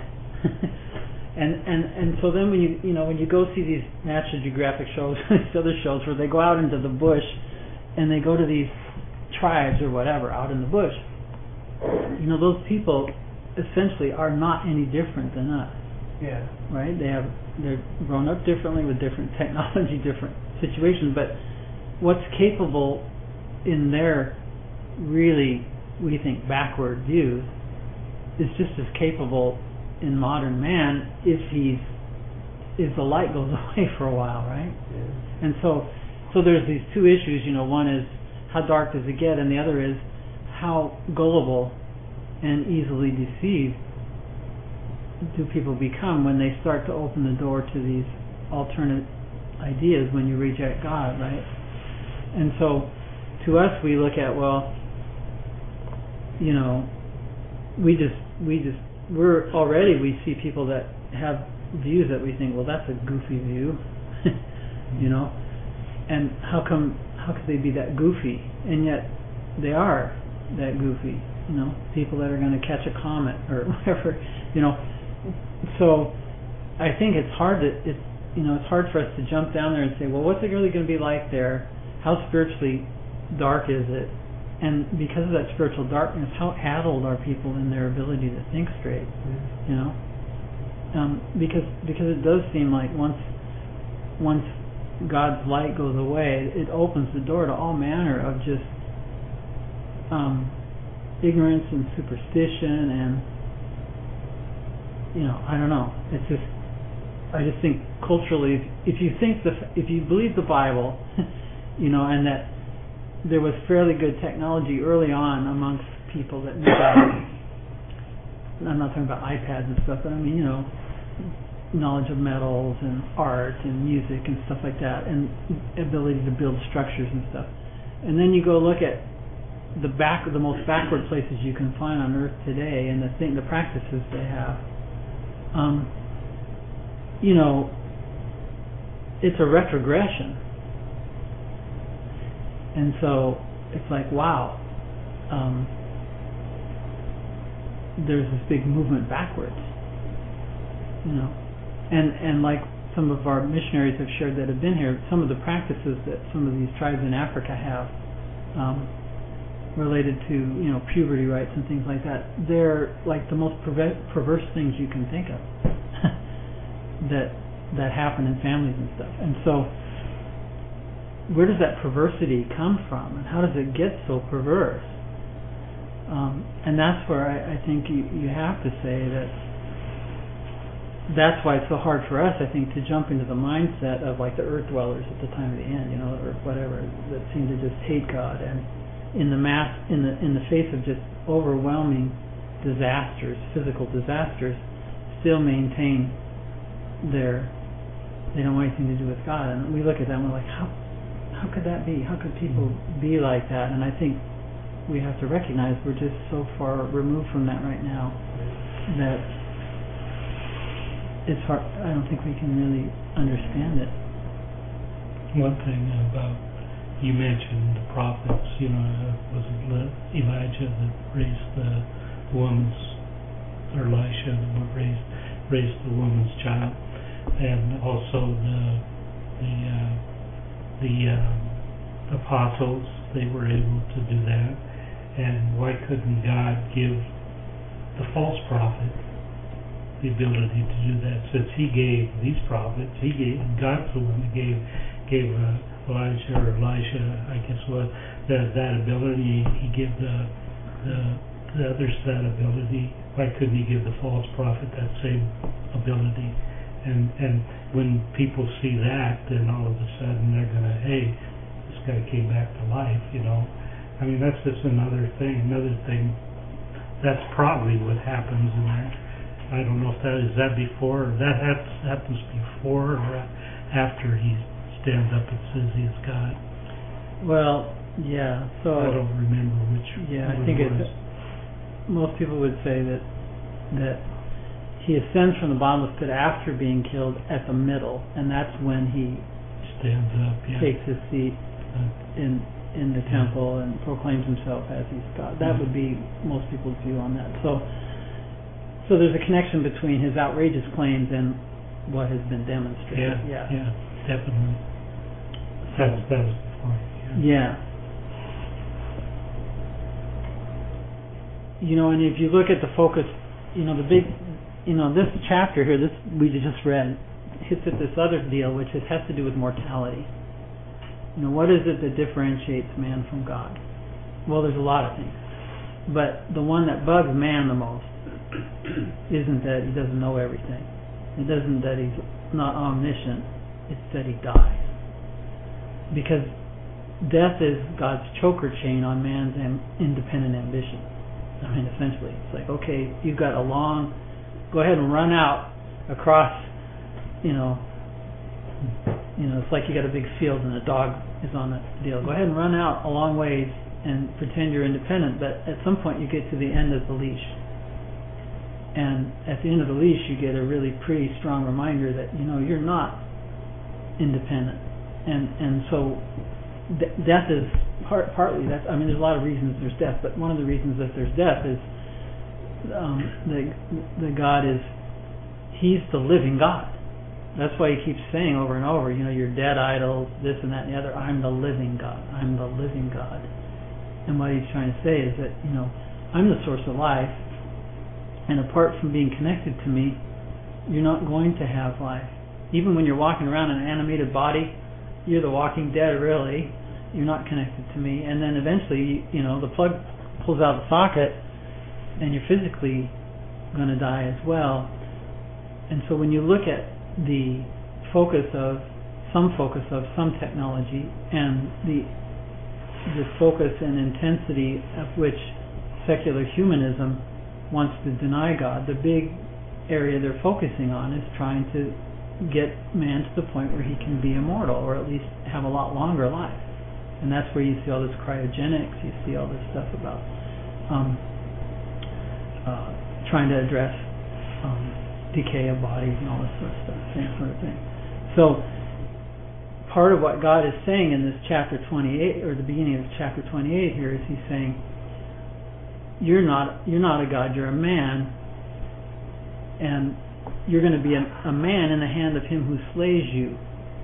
And so then when you go see these National Geographic shows, these other shows where they go out into the bush and they go to these tribes or whatever out in the bush, those people essentially are not any different than us. Yeah. Right? They're grown up differently with different technology, different situations, but what's capable in their really, we think, backward views is just as capable in modern man if the light goes away for a while, right? Yeah. And so there's these two issues. One is how dark does it get, and the other is how gullible and easily deceived do people become when they start to open the door to these alternate ideas when you reject God, right? And so to us we look at, we see people that have views that we think, that's a goofy view, and how could they be that goofy? And yet they are that goofy, people that are going to catch a comet or whatever, So I think it's hard for us to jump down there and say, what's it really going to be like there? How spiritually dark is it? And because of that spiritual darkness, how addled are people in their ability to think straight? Because it does seem like once God's light goes away, it opens the door to all manner of just ignorance and superstition, and I don't know. It's just, I just think culturally, if you believe the Bible, and that there was fairly good technology early on amongst people that knew God. I'm not talking about iPads and stuff, but I mean, knowledge of metals and art and music and stuff like that, and ability to build structures and stuff. And then you go look at the most backward places you can find on Earth today, and the practices they have. It's a retrogression, and so it's like, wow. There's this big movement backwards, and like some of our missionaries have shared that have been here, some of the practices that some of these tribes in Africa have, related to puberty rights and things like that, they're like the most perverse things you can think of that happen in families and stuff. And so where does that perversity come from, and how does it get so perverse? And that's where I think you have to say that's why it's so hard for us, I think, to jump into the mindset of like the earth dwellers at the time of the end, or whatever, that seem to just hate God, and in the face of just overwhelming disasters, physical disasters, still maintain they don't want anything to do with God. And we look at that and we're like, how could that be? How could people be like that? And I think we have to recognize we're just so far removed from that right now that it's hard. I don't think we can really understand it. One thing about, you mentioned the prophets, was it Elijah that raised the woman's, or Elisha that raised the woman's child, and also the apostles, they were able to do that. And why couldn't God give the false prophet the ability to do that? Since He gave these prophets, God's the one that gave Elijah or Elisha, I guess, that ability. He gave the others that ability. Why couldn't He give the false prophet that same ability? And when people see that, then all of a sudden they're gonna, hey, this guy came back to life, I mean, that's just another thing. That's probably what happens in there. I don't know if that before, or that happens before or after he stands up and says he's God. Well, yeah. So I don't remember which. Yeah, I think most people would say that he ascends from the bottomless pit after being killed at the middle, and that's when he stands up, takes his seat in the temple and proclaims himself as he's God. That would be most people's view on that. So there's a connection between his outrageous claims and what has been demonstrated. Yeah, definitely. That was the point. Yeah. And if you look at the focus, the big, this chapter here, this we just read, hits at this other deal, which has to do with mortality. What is it that differentiates man from God? Well, there's a lot of things. But the one that bugs man the most isn't that he doesn't know everything. It isn't that he's not omniscient. It's that he dies. Because death is God's choker chain on man's independent ambition. I mean, essentially, it's like, okay, you've got go ahead and run out across, it's like you got a big field and a dog is on the deal. Go ahead and run out a long ways and pretend you're independent, but at some point you get to the end of the leash. And at the end of the leash you get a really pretty strong reminder that, you're not independent. And so death is partly, there's a lot of reasons there's death, but one of the reasons that there's death is that God He's the living God. That's why He keeps saying over and over, you're dead idols, this and that and the other. I'm the living God. I'm the living God. And what He's trying to say is that, I'm the source of life, and apart from being connected to me, you're not going to have life. Even when you're walking around in an animated body, you're the walking dead, really. You're not connected to me. And then eventually, the plug pulls out the socket, and you're physically going to die as well. And so when you look at the focus of some technology and the focus and intensity of which secular humanism wants to deny God, the big area they're focusing on is trying to get man to the point where he can be immortal, or at least have a lot longer life. And that's where you see all this cryogenics, you see all this stuff about trying to address decay of bodies and all this sort of stuff, same sort of thing. So part of what God is saying in this chapter 28, or the beginning of chapter 28 here, is he's saying, you're not a God, you're a man, and you're going to be a man in the hand of him who slays you.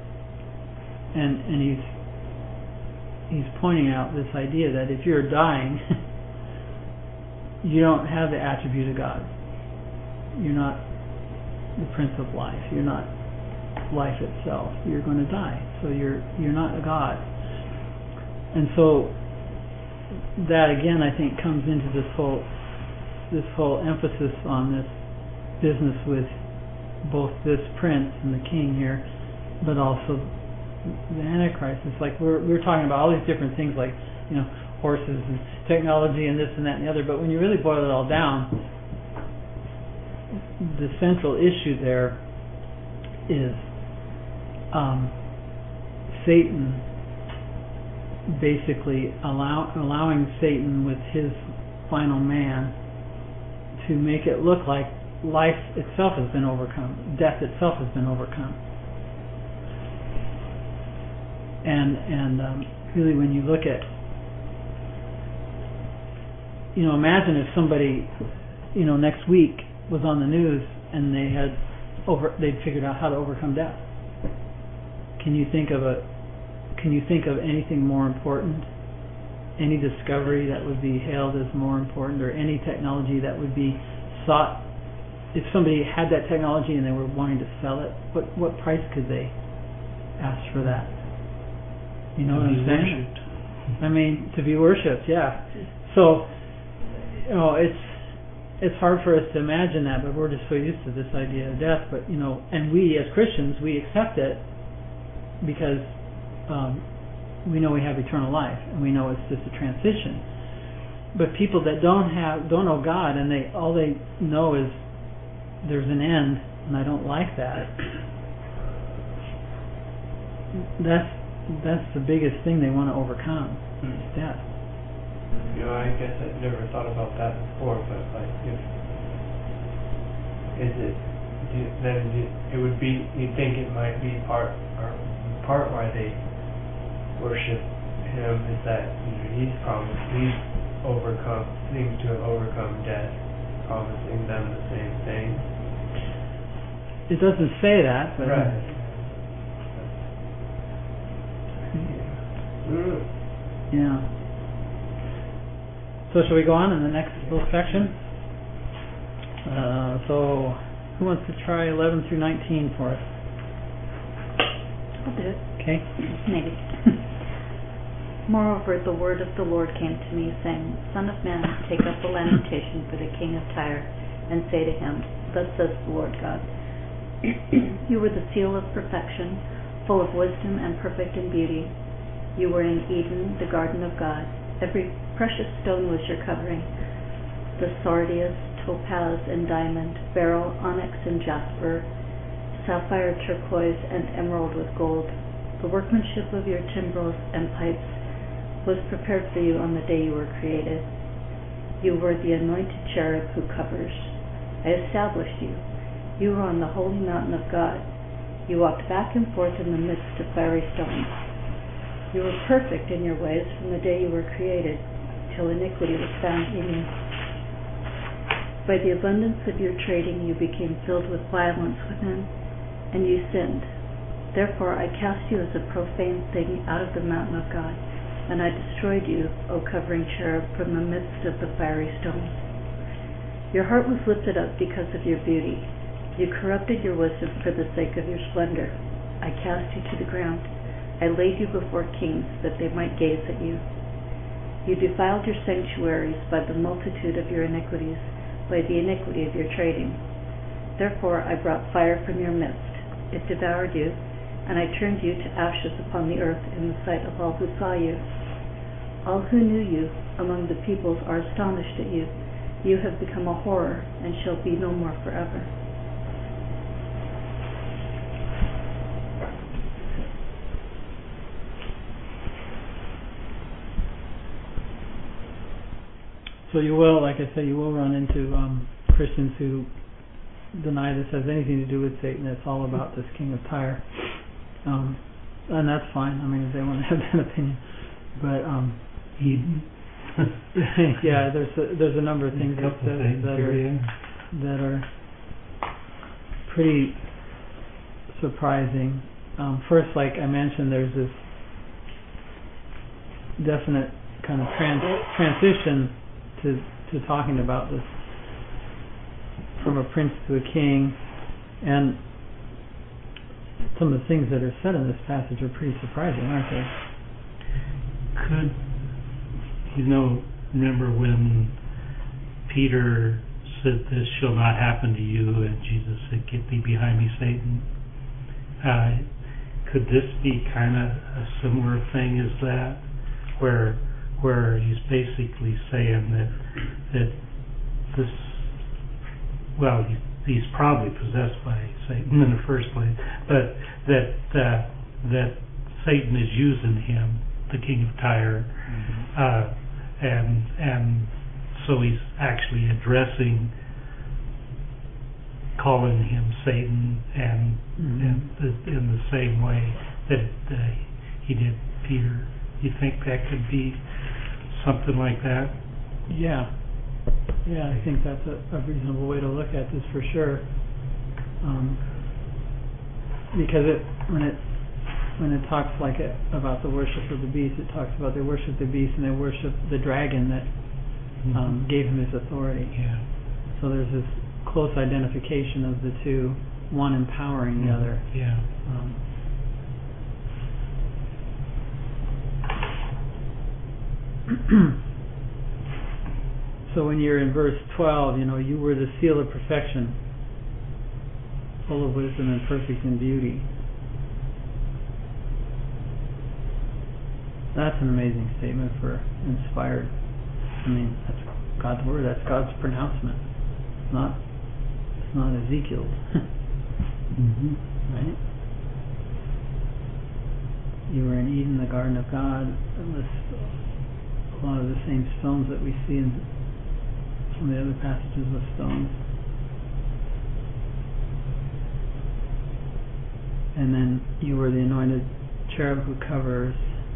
And he's pointing out this idea that if you're dying, you don't have the attribute of God. You're not the Prince of Life. You're not life itself. You're going to die. So you're not a God. And so that again, I think, comes into this whole emphasis on this business with both this prince and the king here, but also the Antichrist. It's like we're talking about all these different things, like horses and technology and this and that and the other. But when you really boil it all down, the central issue there is Satan basically allowing Satan with his final man to make it look like life itself has been overcome, death itself has been overcome. And really, when you look at, imagine if somebody, next week was on the news and they'd figured out how to overcome death. Can you think of anything more important? Any discovery that would be hailed as more important, or any technology that would be sought? If somebody had that technology and they were wanting to sell it, what price could they ask for that? You know what I'm saying? Worshipped. I mean, to be worshipped, yeah. So, it's hard for us to imagine that, but we're just so used to this idea of death. But and we as Christians, we accept it because we know we have eternal life, and we know it's just a transition. But people that don't know God, and all they know is there's an end, and I don't like that. That's the biggest thing they want to overcome, is death. I guess I'd never thought about that before, but it would be, you'd think it might be part why they worship him is that he's seems to have overcome death, promising them the same thing. It doesn't say that, but right. Yeah. So shall we go on in the next little section? So who wants to try 11 through 19 for us? I'll do it. Okay. Maybe. Moreover, the word of the Lord came to me, saying, Son of man, take up a lamentation for the king of Tyre, and say to him, Thus says the Lord God, You were the seal of perfection, full of wisdom and perfect in beauty. You were in Eden, the garden of God. Every precious stone was your covering, the sardius, topaz, and diamond, beryl, onyx, and jasper, sapphire, turquoise, and emerald with gold. The workmanship of your timbrels and pipes was prepared for you on the day you were created. You were the anointed cherub who covers. I established you. You were on the holy mountain of God. You walked back and forth in the midst of fiery stones. You were perfect in your ways from the day you were created, till iniquity was found in you. By the abundance of your trading you became filled with violence within, and you sinned. Therefore I cast you as a profane thing out of the mountain of God, and I destroyed you, O covering cherub, from the midst of the fiery stones. Your heart was lifted up because of your beauty. You corrupted your wisdom for the sake of your splendor. I cast you to the ground. I laid you before kings that they might gaze at you. You defiled your sanctuaries by the multitude of your iniquities, by the iniquity of your trading. Therefore I brought fire from your midst. It devoured you, and I turned you to ashes upon the earth in the sight of all who saw you. All who knew you among the peoples are astonished at you. You have become a horror, and shall be no more forever. So you will, like I said, you will run into Christians who deny this has anything to do with Satan. It's all about this king of Tyre, and that's fine. I mean, if they want to have that opinion, but Eden. yeah, there's a number of things that are pretty surprising. First, like I mentioned, there's this definite kind of transition to talking about this from a prince to a king, and some of the things that are said in this passage are pretty surprising, aren't they? Remember when Peter said, "This shall not happen to you," and Jesus said, "Get thee behind me, Satan." Could this be kind of a similar thing as that, where he's basically saying that this, well, he's probably possessed by Satan in the first place, but that Satan is using him, the king of Tyre, and so he's actually addressing, calling him Satan, and in the same way that he did Peter. You think that could be something like that? Yeah, I think that's a reasonable way to look at this for sure. Because when it talks about the worship of the beast, it talks about they worship the beast and they worship the dragon that gave him his authority. Yeah. So there's this close identification of the two, one empowering the other. Yeah. So when you're in verse 12, you were the seal of perfection, full of wisdom and perfect in beauty. That's an amazing statement for inspired. I mean, that's God's word. That's God's pronouncement. It's not Ezekiel's. Right? You were in Eden, the garden of God. It lists a lot of the same stones that we see in some of the other passages with stones. And then you were the anointed cherub who covers.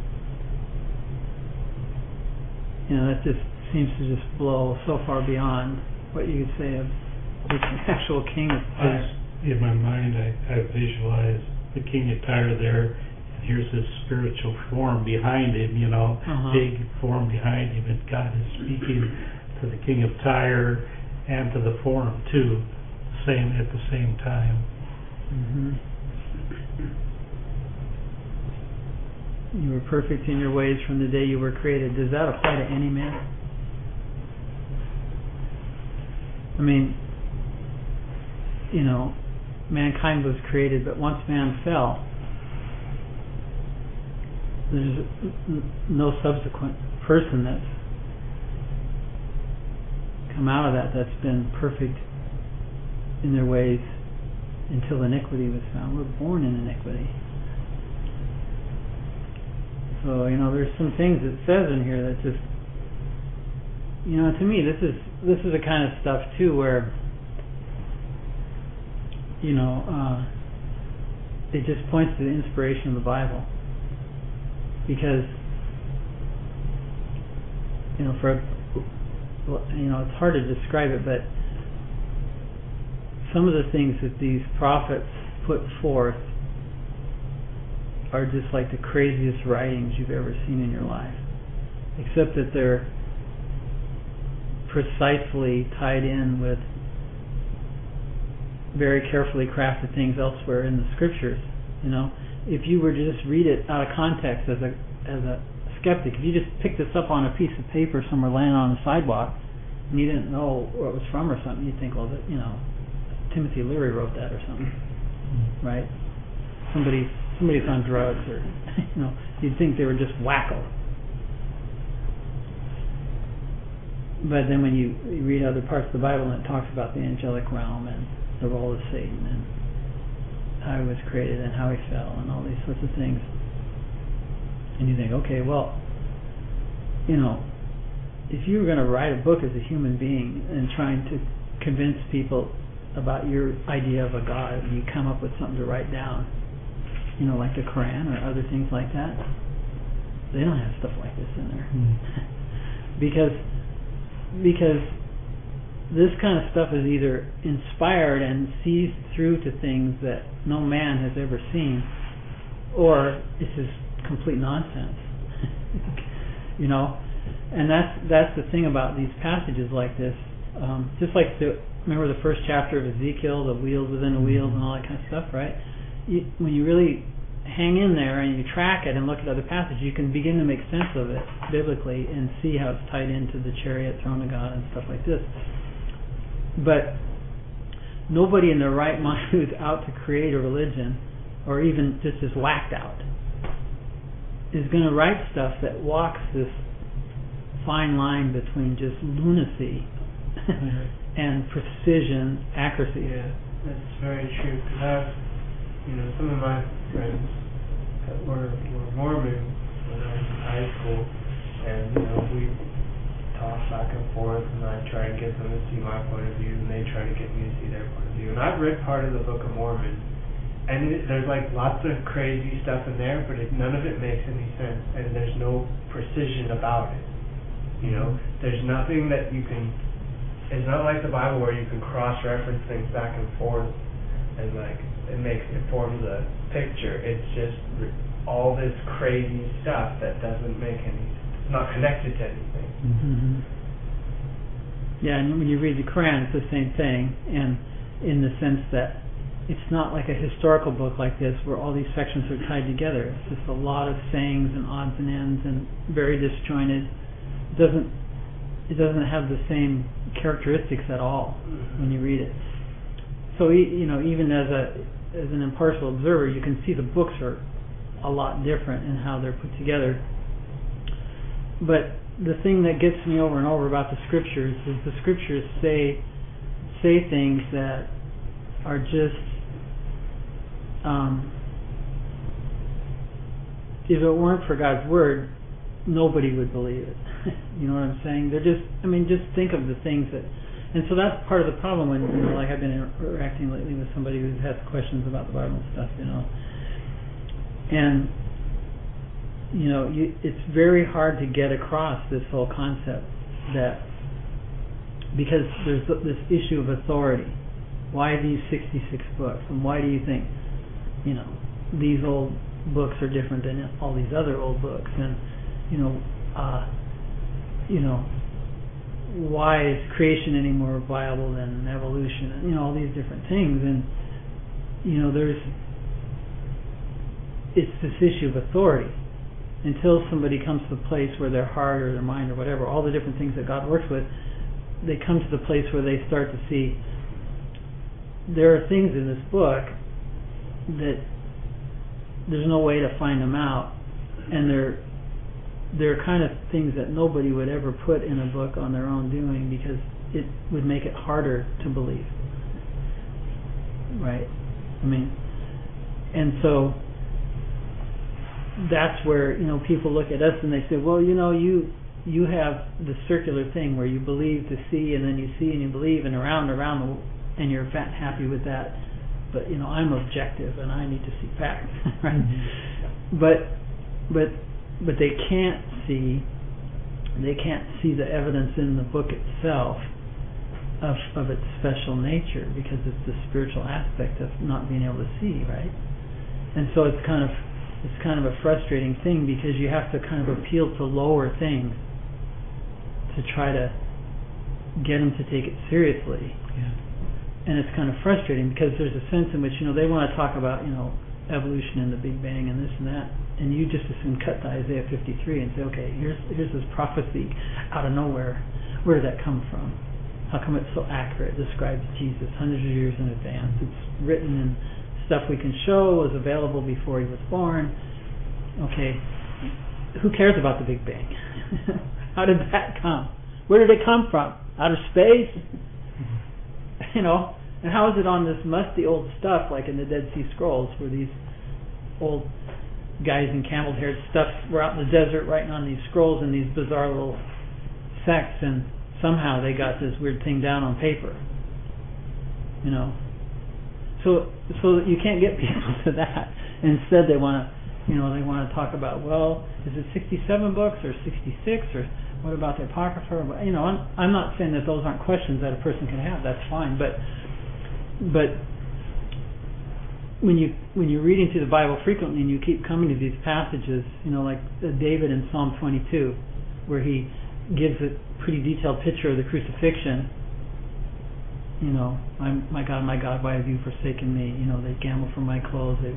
That just seems to just blow so far beyond what you could say of the actual king of Tyre. In my mind, I visualize the king of Tyre there, and here's this spiritual form behind him, big form behind him, and God is speaking to the king of Tyre and to the form too, at the same time. You were perfect in your ways from the day you were created. Does that apply to any man? I mean, mankind was created, but once man fell, there's no subsequent person that's come out of that's been perfect in their ways until iniquity was found. We're born in iniquity. So, there's some things it says in here that just, to me, this is the kind of stuff too where, it just points to the inspiration of the Bible. Because, it's hard to describe it, but some of the things that these prophets put forth are just like the craziest writings you've ever seen in your life, except that they're precisely tied in with very carefully crafted things elsewhere in the scriptures. if you were to just read it out of context as a skeptic, if you just picked this up on a piece of paper somewhere laying on the sidewalk and you didn't know where it was from or something, you'd think, well, Timothy Leary wrote that or something, right? Somebody's on drugs, or you'd think they were just wacko. But then when you read other parts of the Bible and it talks about the angelic realm and the role of Satan and how he was created and how he fell and all these sorts of things, and you think, okay, well, if you were going to write a book as a human being and trying to convince people about your idea of a God, and you come up with something to write down, like the Quran or other things like that, they don't have stuff like this in there. because this kind of stuff is either inspired and sees through to things that no man has ever seen, or it's just complete nonsense. And that's the thing about these passages like this. Just like remember the first chapter of Ezekiel, the wheels within the wheels and all that kind of stuff, right? When you really hang in there and you track it and look at other passages, you can begin to make sense of it biblically and see how it's tied into the chariot, throne of God, and stuff like this. But nobody in their right mind who's out to create a religion, or even just is whacked out, is going to write stuff that walks this fine line between just lunacy and precision, accuracy. Yeah, that's very true. Because some of my friends that were Mormon when I was in high school, and we talk back and forth, and I try and get them to see my point of view, and they try to get me to see their point of view. And I've read part of the Book of Mormon, and there's lots of crazy stuff in there, but none of it makes any sense, and there's no precision about it. There's nothing that you can. It's not like the Bible where you can cross-reference things back and forth, and it forms a picture. It's just all this crazy stuff that doesn't make it's not connected to anything. Mm-hmm. Yeah, and when you read the Quran, it's the same thing, and in the sense that it's not like a historical book like this where all these sections are tied together. It's just a lot of sayings and odds and ends and very disjointed. It doesn't have the same characteristics at all when you read it. So even as an impartial observer, you can see the books are a lot different in how they're put together. But the thing that gets me over and over about the scriptures is the scriptures say things that are just if it weren't for God's word, nobody would believe it. You know what I'm saying? They're just think of the things that, and so that's part of the problem when I've been interacting lately with somebody who has questions about the Bible and stuff, and it's very hard to get across this whole concept that because there's this issue of authority. Why these 66 books, and why do you think these old books are different than all these other old books, and why is creation any more viable than evolution, and all these different things, and it's this issue of authority. Until somebody comes to the place where their heart or their mind or whatever, all the different things that God works with, they come to the place where they start to see there are things in this book that there's no way to find them out, and they're kind of things that nobody would ever put in a book on their own doing because it would make it harder to believe, right? And so that's where people look at us and they say, well, you have the circular thing where you believe to see, and then you see and you believe, and around and you're fat and happy with that. But I'm objective and I need to see facts, right? Mm-hmm. But they can't see the evidence in the book itself of its special nature, because it's the spiritual aspect of not being able to see, right? And so it's kind of a frustrating thing, because you have to kind of appeal to lower things to try to get them to take it seriously. Yeah. And it's kind of frustrating because there's a sense in which they want to talk about evolution and the Big Bang and this and that, and you just as soon cut to Isaiah 53 and say, okay, here's this prophecy out of nowhere. Where did that come from? How come it's so accurate? It describes Jesus hundreds of years in advance. It's written in stuff we can show was available before he was born. Okay, who cares about the Big Bang? How did that come? Where did it come from? Outer space? And how is it on this musty old stuff like in the Dead Sea Scrolls, where these old guys in camel-haired stuff were out in the desert writing on these scrolls in these bizarre little sects, and somehow they got this weird thing down on paper. So you can't get people to that. And instead they want to talk about, well, is it 67 books or 66 or what about the Apocrypha? I'm not saying that those aren't questions that a person can have. That's fine, but when you're reading through the Bible frequently and you keep coming to these passages, like David in Psalm 22, where he gives a pretty detailed picture of the crucifixion. My God, why have you forsaken me? They gamble for my clothes. They,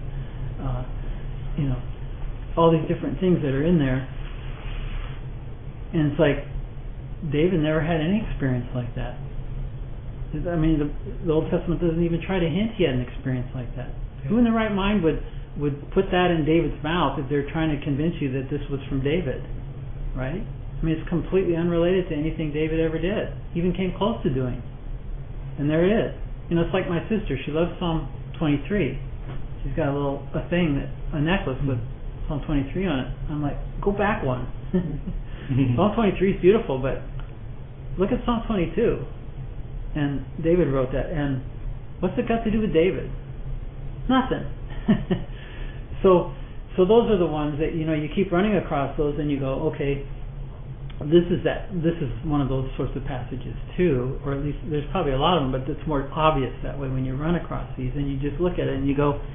all these different things that are in there. And it's like David never had any experience like that. I mean, the Old Testament doesn't even try to hint he had an experience like that. Yeah. Who in their right mind would put that in David's mouth if they're trying to convince you that this was from David, right? I mean, it's completely unrelated to anything David ever did, even came close to doing. And there it is. It's like my sister. She loves Psalm 23. She's got a necklace with Psalm 23 on it. I'm like, go back one. Psalm 23 is beautiful, but look at Psalm 22. And David wrote that. And what's it got to do with David? Nothing. So those are the ones that you keep running across those, and you go, okay, this is one of those sorts of passages too, or at least there's probably a lot of them, but it's more obvious that way when you run across these, and you just look at it and you go,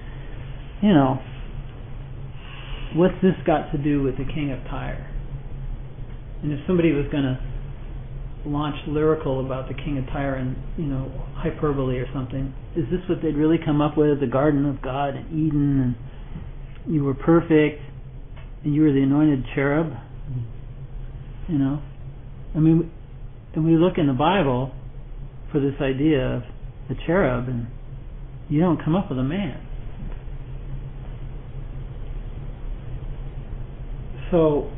what's this got to do with the king of Tyre? And if somebody was going to launch lyrical about the king of Tyre and hyperbole or something, is this what they'd really come up with? The garden of God in Eden, and you were perfect, and you were the anointed cherub. I mean, and we look in the Bible for this idea of the cherub, and you don't come up with a man. So,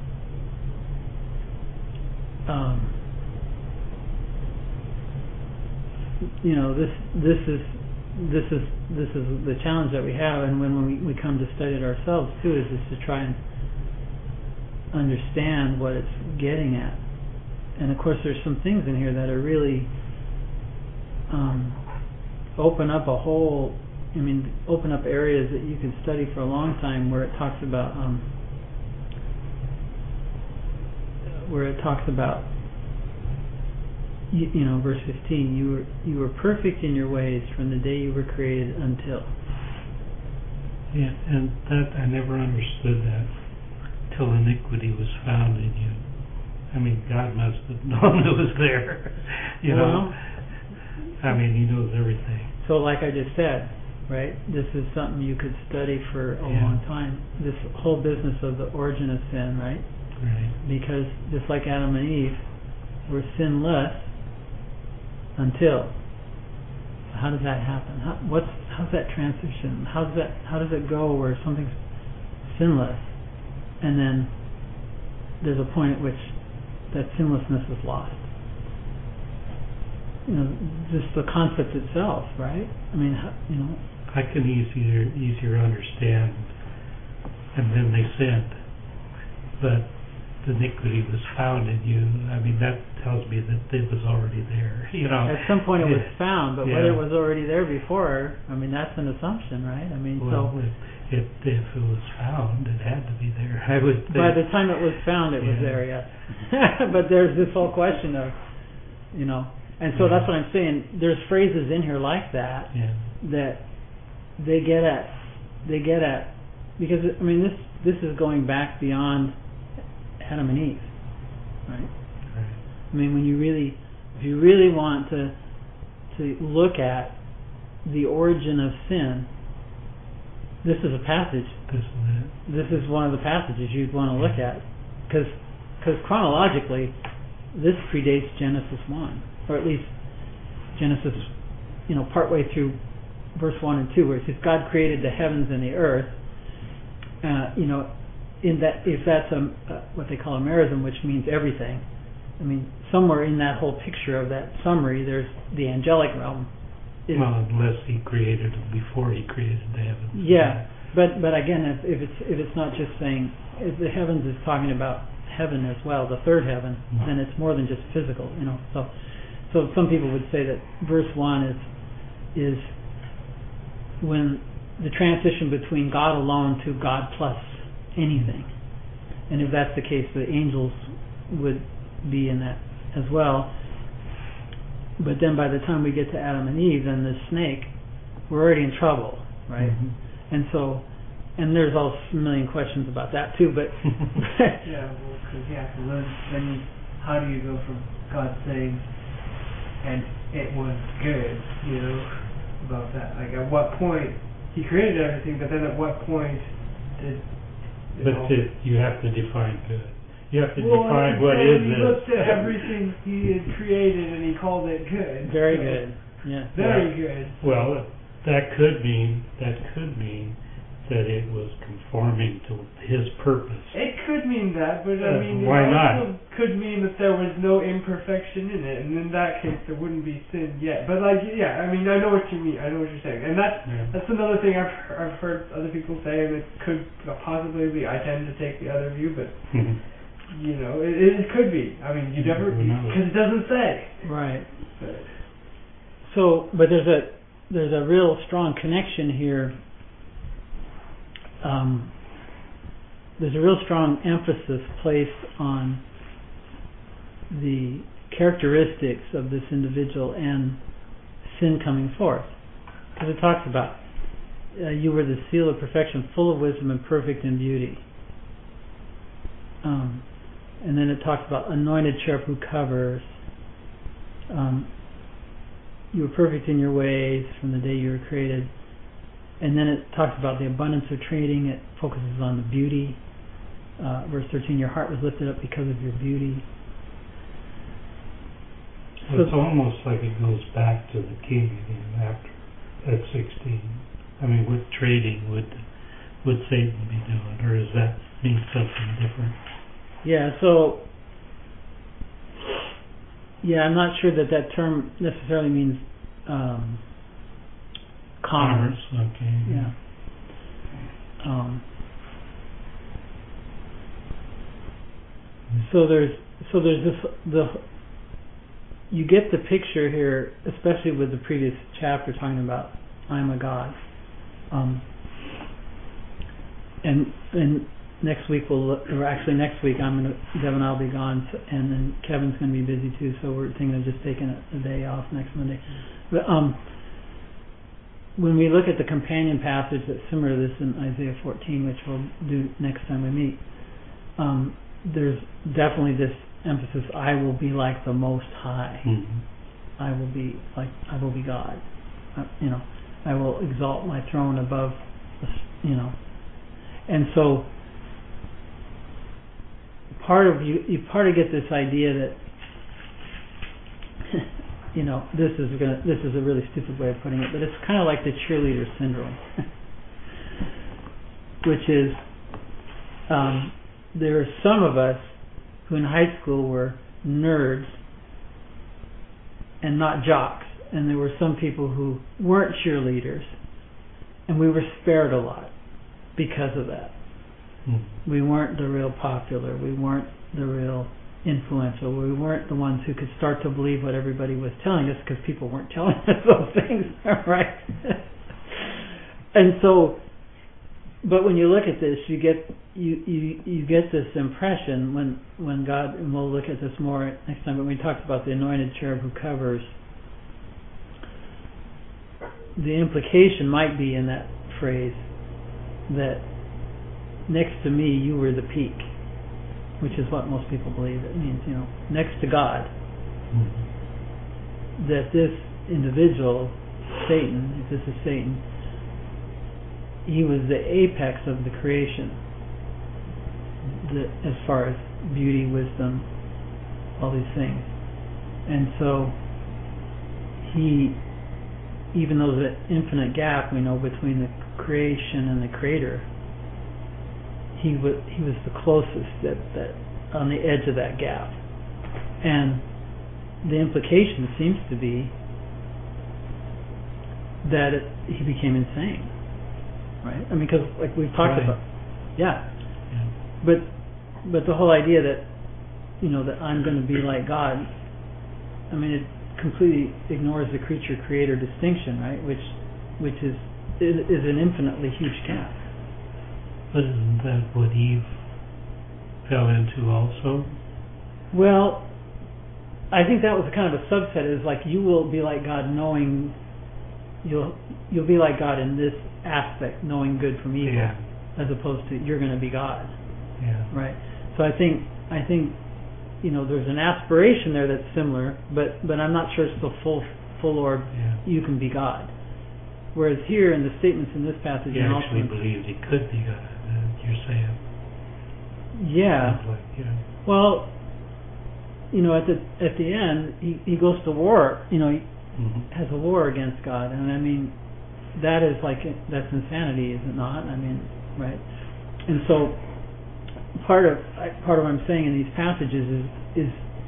this is the challenge that we have, and when we come to study it ourselves too, is to try and understand what it's getting at. And of course there's some things in here that are really open up areas that you can study for a long time, where it talks about verse 15, you were perfect in your ways from the day you were created until. Yeah, and that I never understood that till iniquity was found in you. I mean, God must have known it was there. I mean, He knows everything. So, like I just said, right? This is something you could study for a long time. This whole business of the origin of sin, right? Right. Because just like Adam and Eve were sinless until. How does that happen? How's that transition? How does it go where something's sinless, and then there's a point at which that sinlessness is lost? Just the concept itself, right? I mean, I can easier understand, and then they sinned, but the iniquity was found in you. I mean, that tells me that it was already there. At some point it was found, but whether it was already there before, I mean, that's an assumption, right? I mean, if it was found, it had to be there. I would think. By the time it was found, it was there, yes. But there's this whole question of, and so that's what I'm saying. There's phrases in here like that that they get at, because I mean, this is going back beyond Adam and Eve, right? I mean, if you really want to look at the origin of sin, this is a passage. This is one of the passages you'd want to look at, because chronologically, this predates Genesis 1, or at least Genesis, partway through verse 1 and 2, where it says God created the heavens and the earth. In that, if that's what they call a merism, which means everything. I mean, somewhere in that whole picture of that summary, there's the angelic realm. Unless he created them before he created the heavens. Yeah, but again, if it's not just saying, if the heavens is talking about heaven as well, the third heaven, then it's more than just physical. So some people would say that verse 1 is when the transition between God alone to God plus anything. And if that's the case, the angels would be in that as well. But then by the time we get to Adam and Eve and the snake, we're already in trouble, right? Mm-hmm. And there's all a million questions about that too, but then how do you go from God saying, and it was good, about that? Like, at what point he created everything, but then at what point did you have to define good. You have to define what is it. He looked at everything he had created and he called it good. Very good. Yeah. Very good. Well, that could mean that it was conforming to his purpose. It could mean that, but why also could mean that there was no imperfection in it, and in that case there wouldn't be sin yet. But I know what you mean. I know what you're saying, and that's another thing I've heard other people say, and it could possibly be. I tend to take the other view, but it could be. I mean, you never, because it doesn't say. Right. But there's a real strong connection here. There's a real strong emphasis placed on the characteristics of this individual and sin coming forth. Because it talks about you were the seal of perfection, full of wisdom and perfect in beauty. And then it talks about anointed cherub who covers. You were perfect in your ways from the day you were created. And then it talks about the abundance of training. It focuses on the beauty. Verse 13, your heart was lifted up because of your beauty. So it's almost like it goes back to the king again after at 16. I mean, what trading would Satan be doing, or does that mean something different? I'm not sure that term necessarily means commerce. Okay. Yeah. So there's this you get the picture here, especially with the previous chapter talking about I'm a God. And next week next week Deb and I'll be gone, and then Kevin's going to be busy too, so we're thinking of just taking a day off next Monday. But when we look at the companion passage that's similar to this in Isaiah 14, which we'll do next time we meet, there's definitely this emphasis, I will be like the Most High. Mm-hmm. I will be God. I will exalt my throne above, And so part of you get this idea that this is a really stupid way of putting it, but it's kind of like the cheerleader syndrome, which is there are some of us who in high school were nerds and not jocks, and there were some people who weren't cheerleaders, and we were spared a lot because of that. We weren't the real popular, we weren't the real influential, we weren't the ones who could start to believe what everybody was telling us because people weren't telling us those things, right? And so, but when you look at this, you get this impression when God, and we'll look at this more next time, but when we talked about the anointed cherub who covers, the implication might be in that phrase that next to me you were the peak, which is what most people believe it means, next to God. Mm-hmm. That this individual, Satan, if this is Satan, he was the apex of the creation, as far as beauty, wisdom, all these things. And so he, even though there's an infinite gap we know between the creation and the creator, he was the closest that on the edge of that gap. And the implication seems to be that he became insane, right? I mean, because like we've talked about, yeah. But the whole idea that, you know, that I'm going to be like God, I mean, it completely ignores the creature-creator distinction, right? Which is an infinitely huge gap. But isn't that what Eve fell into also? Well, I think that was kind of a subset. Is like you will be like God, knowing you'll be like God in this aspect, knowing good from evil, as opposed to you're going to be God. Yeah. Right. So I think you know there's an aspiration there that's similar, but I'm not sure it's the full orb. Yeah. You can be God. Whereas here in the statements in this passage, he actually believed he could be God. You're saying. Yeah. Like, you know. Well, you know, at the end, he goes to war. You know, he has a war against God, and I mean, that's insanity, is it not? I mean, right? And so part of what I'm saying in these passages is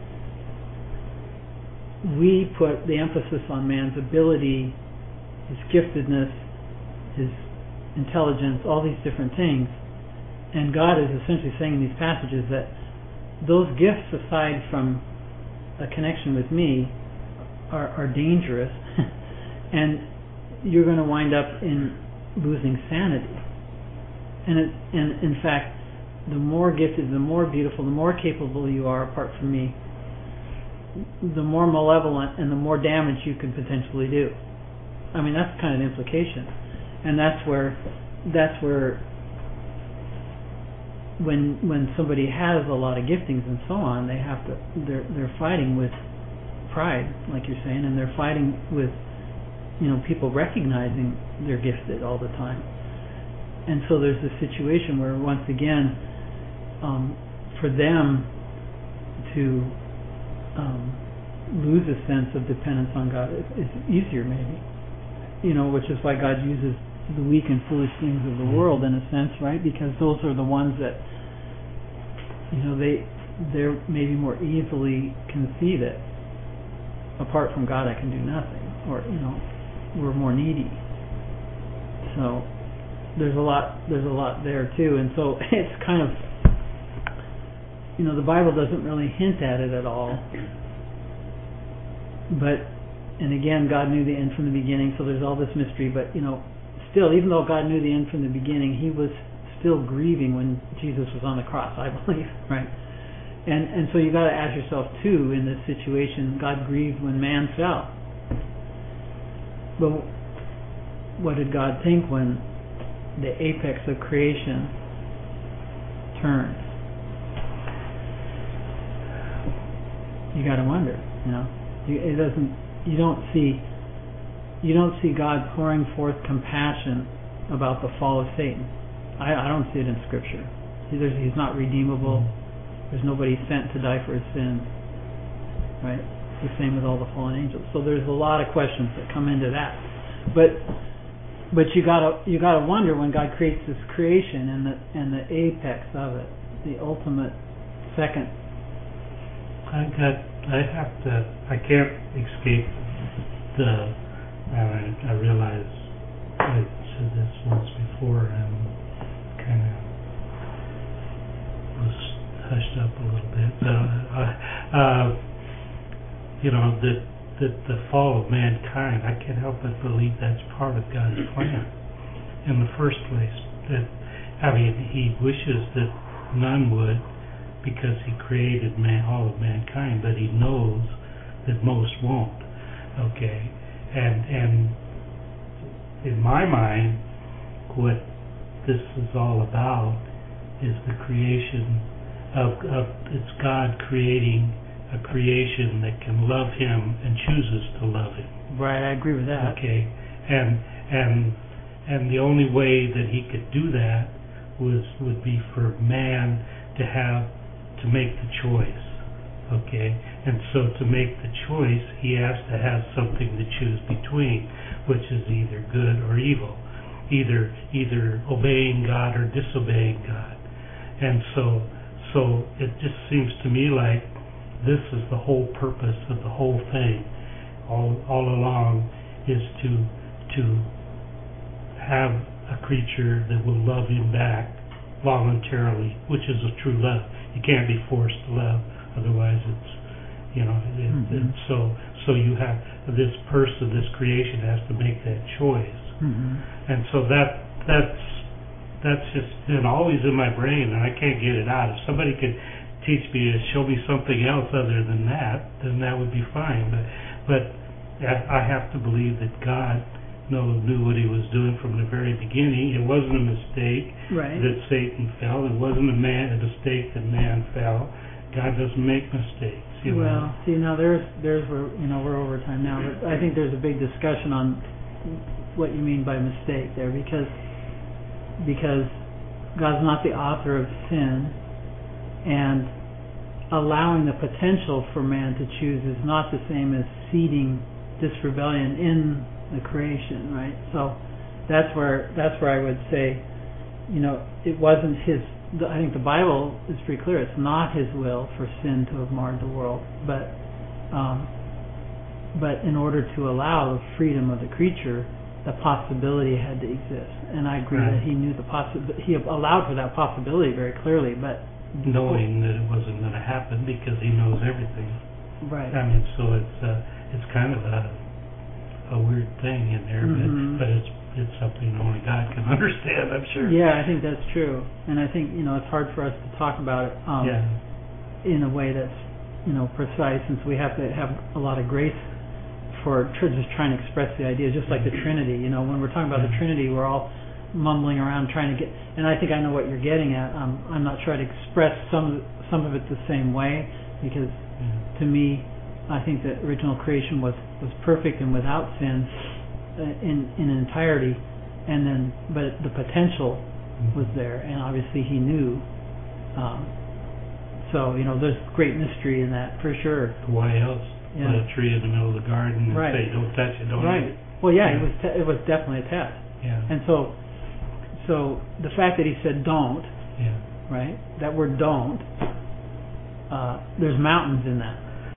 we put the emphasis on man's ability, his giftedness, his intelligence, all these different things. And God is essentially saying in these passages that those gifts, aside from a connection with me, are dangerous, and you're going to wind up in losing sanity. And in fact, the more gifted, the more beautiful, the more capable you are apart from me, the more malevolent and the more damage you could potentially do. I mean, that's kind of the implication, and that's where when somebody has a lot of giftings and so on, they're fighting with pride, like you're saying, and they're fighting with, you know, people recognizing they're gifted all the time. And so there's a situation where, once again, for them to lose a sense of dependence on God is easier, maybe. You know, which is why God uses the weak and foolish things of the world, in a sense, right? Because those are the ones that, you know, they're maybe more easily can see that apart from God I can do nothing, or, you know, we're more needy. So there's a lot there too, and so it's kind of, you know, the Bible doesn't really hint at it at all, but, and again, God knew the end from the beginning, so there's all this mystery, but, you know, still, even though God knew the end from the beginning, he was still grieving when Jesus was on the cross, I believe, right? And so you got to ask yourself too, in this situation, God grieved when man fell. But what did God think when the apex of creation turned? You got to wonder, you know. You don't see God pouring forth compassion about the fall of Satan. I don't see it in Scripture. He's not redeemable. There's nobody sent to die for his sins. Right? The same with all the fallen angels. So there's a lot of questions that come into that. But you gotta wonder, when God creates this creation and the apex of it, the ultimate second. I can't escape I realize I said this once before and kind of was hushed up a little bit. You know, that the fall of mankind, I can't help but believe that's part of God's plan in the first place. That, I mean, he wishes that none would, because he created all of mankind, but he knows that most won't. Okay, and in my mind, what this is all about is the creation of it's God creating a creation that can love him and chooses to love him. Right, I agree with that. Okay, and And the only way that he could do that would be for man to make the choice. Okay? And so to make the choice, he has to have something to choose between, which is either good or evil, either obeying God or disobeying God. And so it just seems to me like this is the whole purpose of the whole thing all along, is to have a creature that will love him back voluntarily, which is a true love. You can't be forced to love, otherwise it's, it's so you have this person, this creation has to make that choice. And so that's just been always in my brain, and I can't get it out. If somebody could teach me, show me something else other than that, then that would be fine. But I have to believe that God knew what he was doing from the very beginning. It wasn't a mistake that Satan fell. It wasn't a mistake that man fell. God doesn't make mistakes. Well, see, now there's where, we're over time now, but I think there's a big discussion on what you mean by mistake there, because God's not the author of sin, and allowing the potential for man to choose is not the same as seeding this rebellion in the creation, right? So that's where I would say, it wasn't his. I think the Bible is pretty clear. It's not his will for sin to have marred the world, but in order to allow the freedom of the creature, the possibility had to exist. And I agree that he knew he allowed for that possibility very clearly, but knowing that it wasn't going to happen because he knows everything. Right. I mean, so it's kind of a weird thing in there, but it's something only God can understand, I'm sure. Yeah, I think that's true, and I think it's hard for us to talk about it in a way that's precise, since we have to have a lot of grace for just trying to express the idea, just like the Trinity. When we're talking about the Trinity, we're all mumbling around trying to get, and I think I know what you're getting at. I'm not trying to express some of it the same way, because to me, I think that original creation was perfect and without sin in entirety, but the potential was there, and obviously he knew. So there's great mystery in that for sure. Why else put a tree in the middle of the garden and say, "Don't touch it, don't eat it"? Well, it was definitely a test. Yeah. And so the fact that he said don't, right? That word don't, there's mountains in that.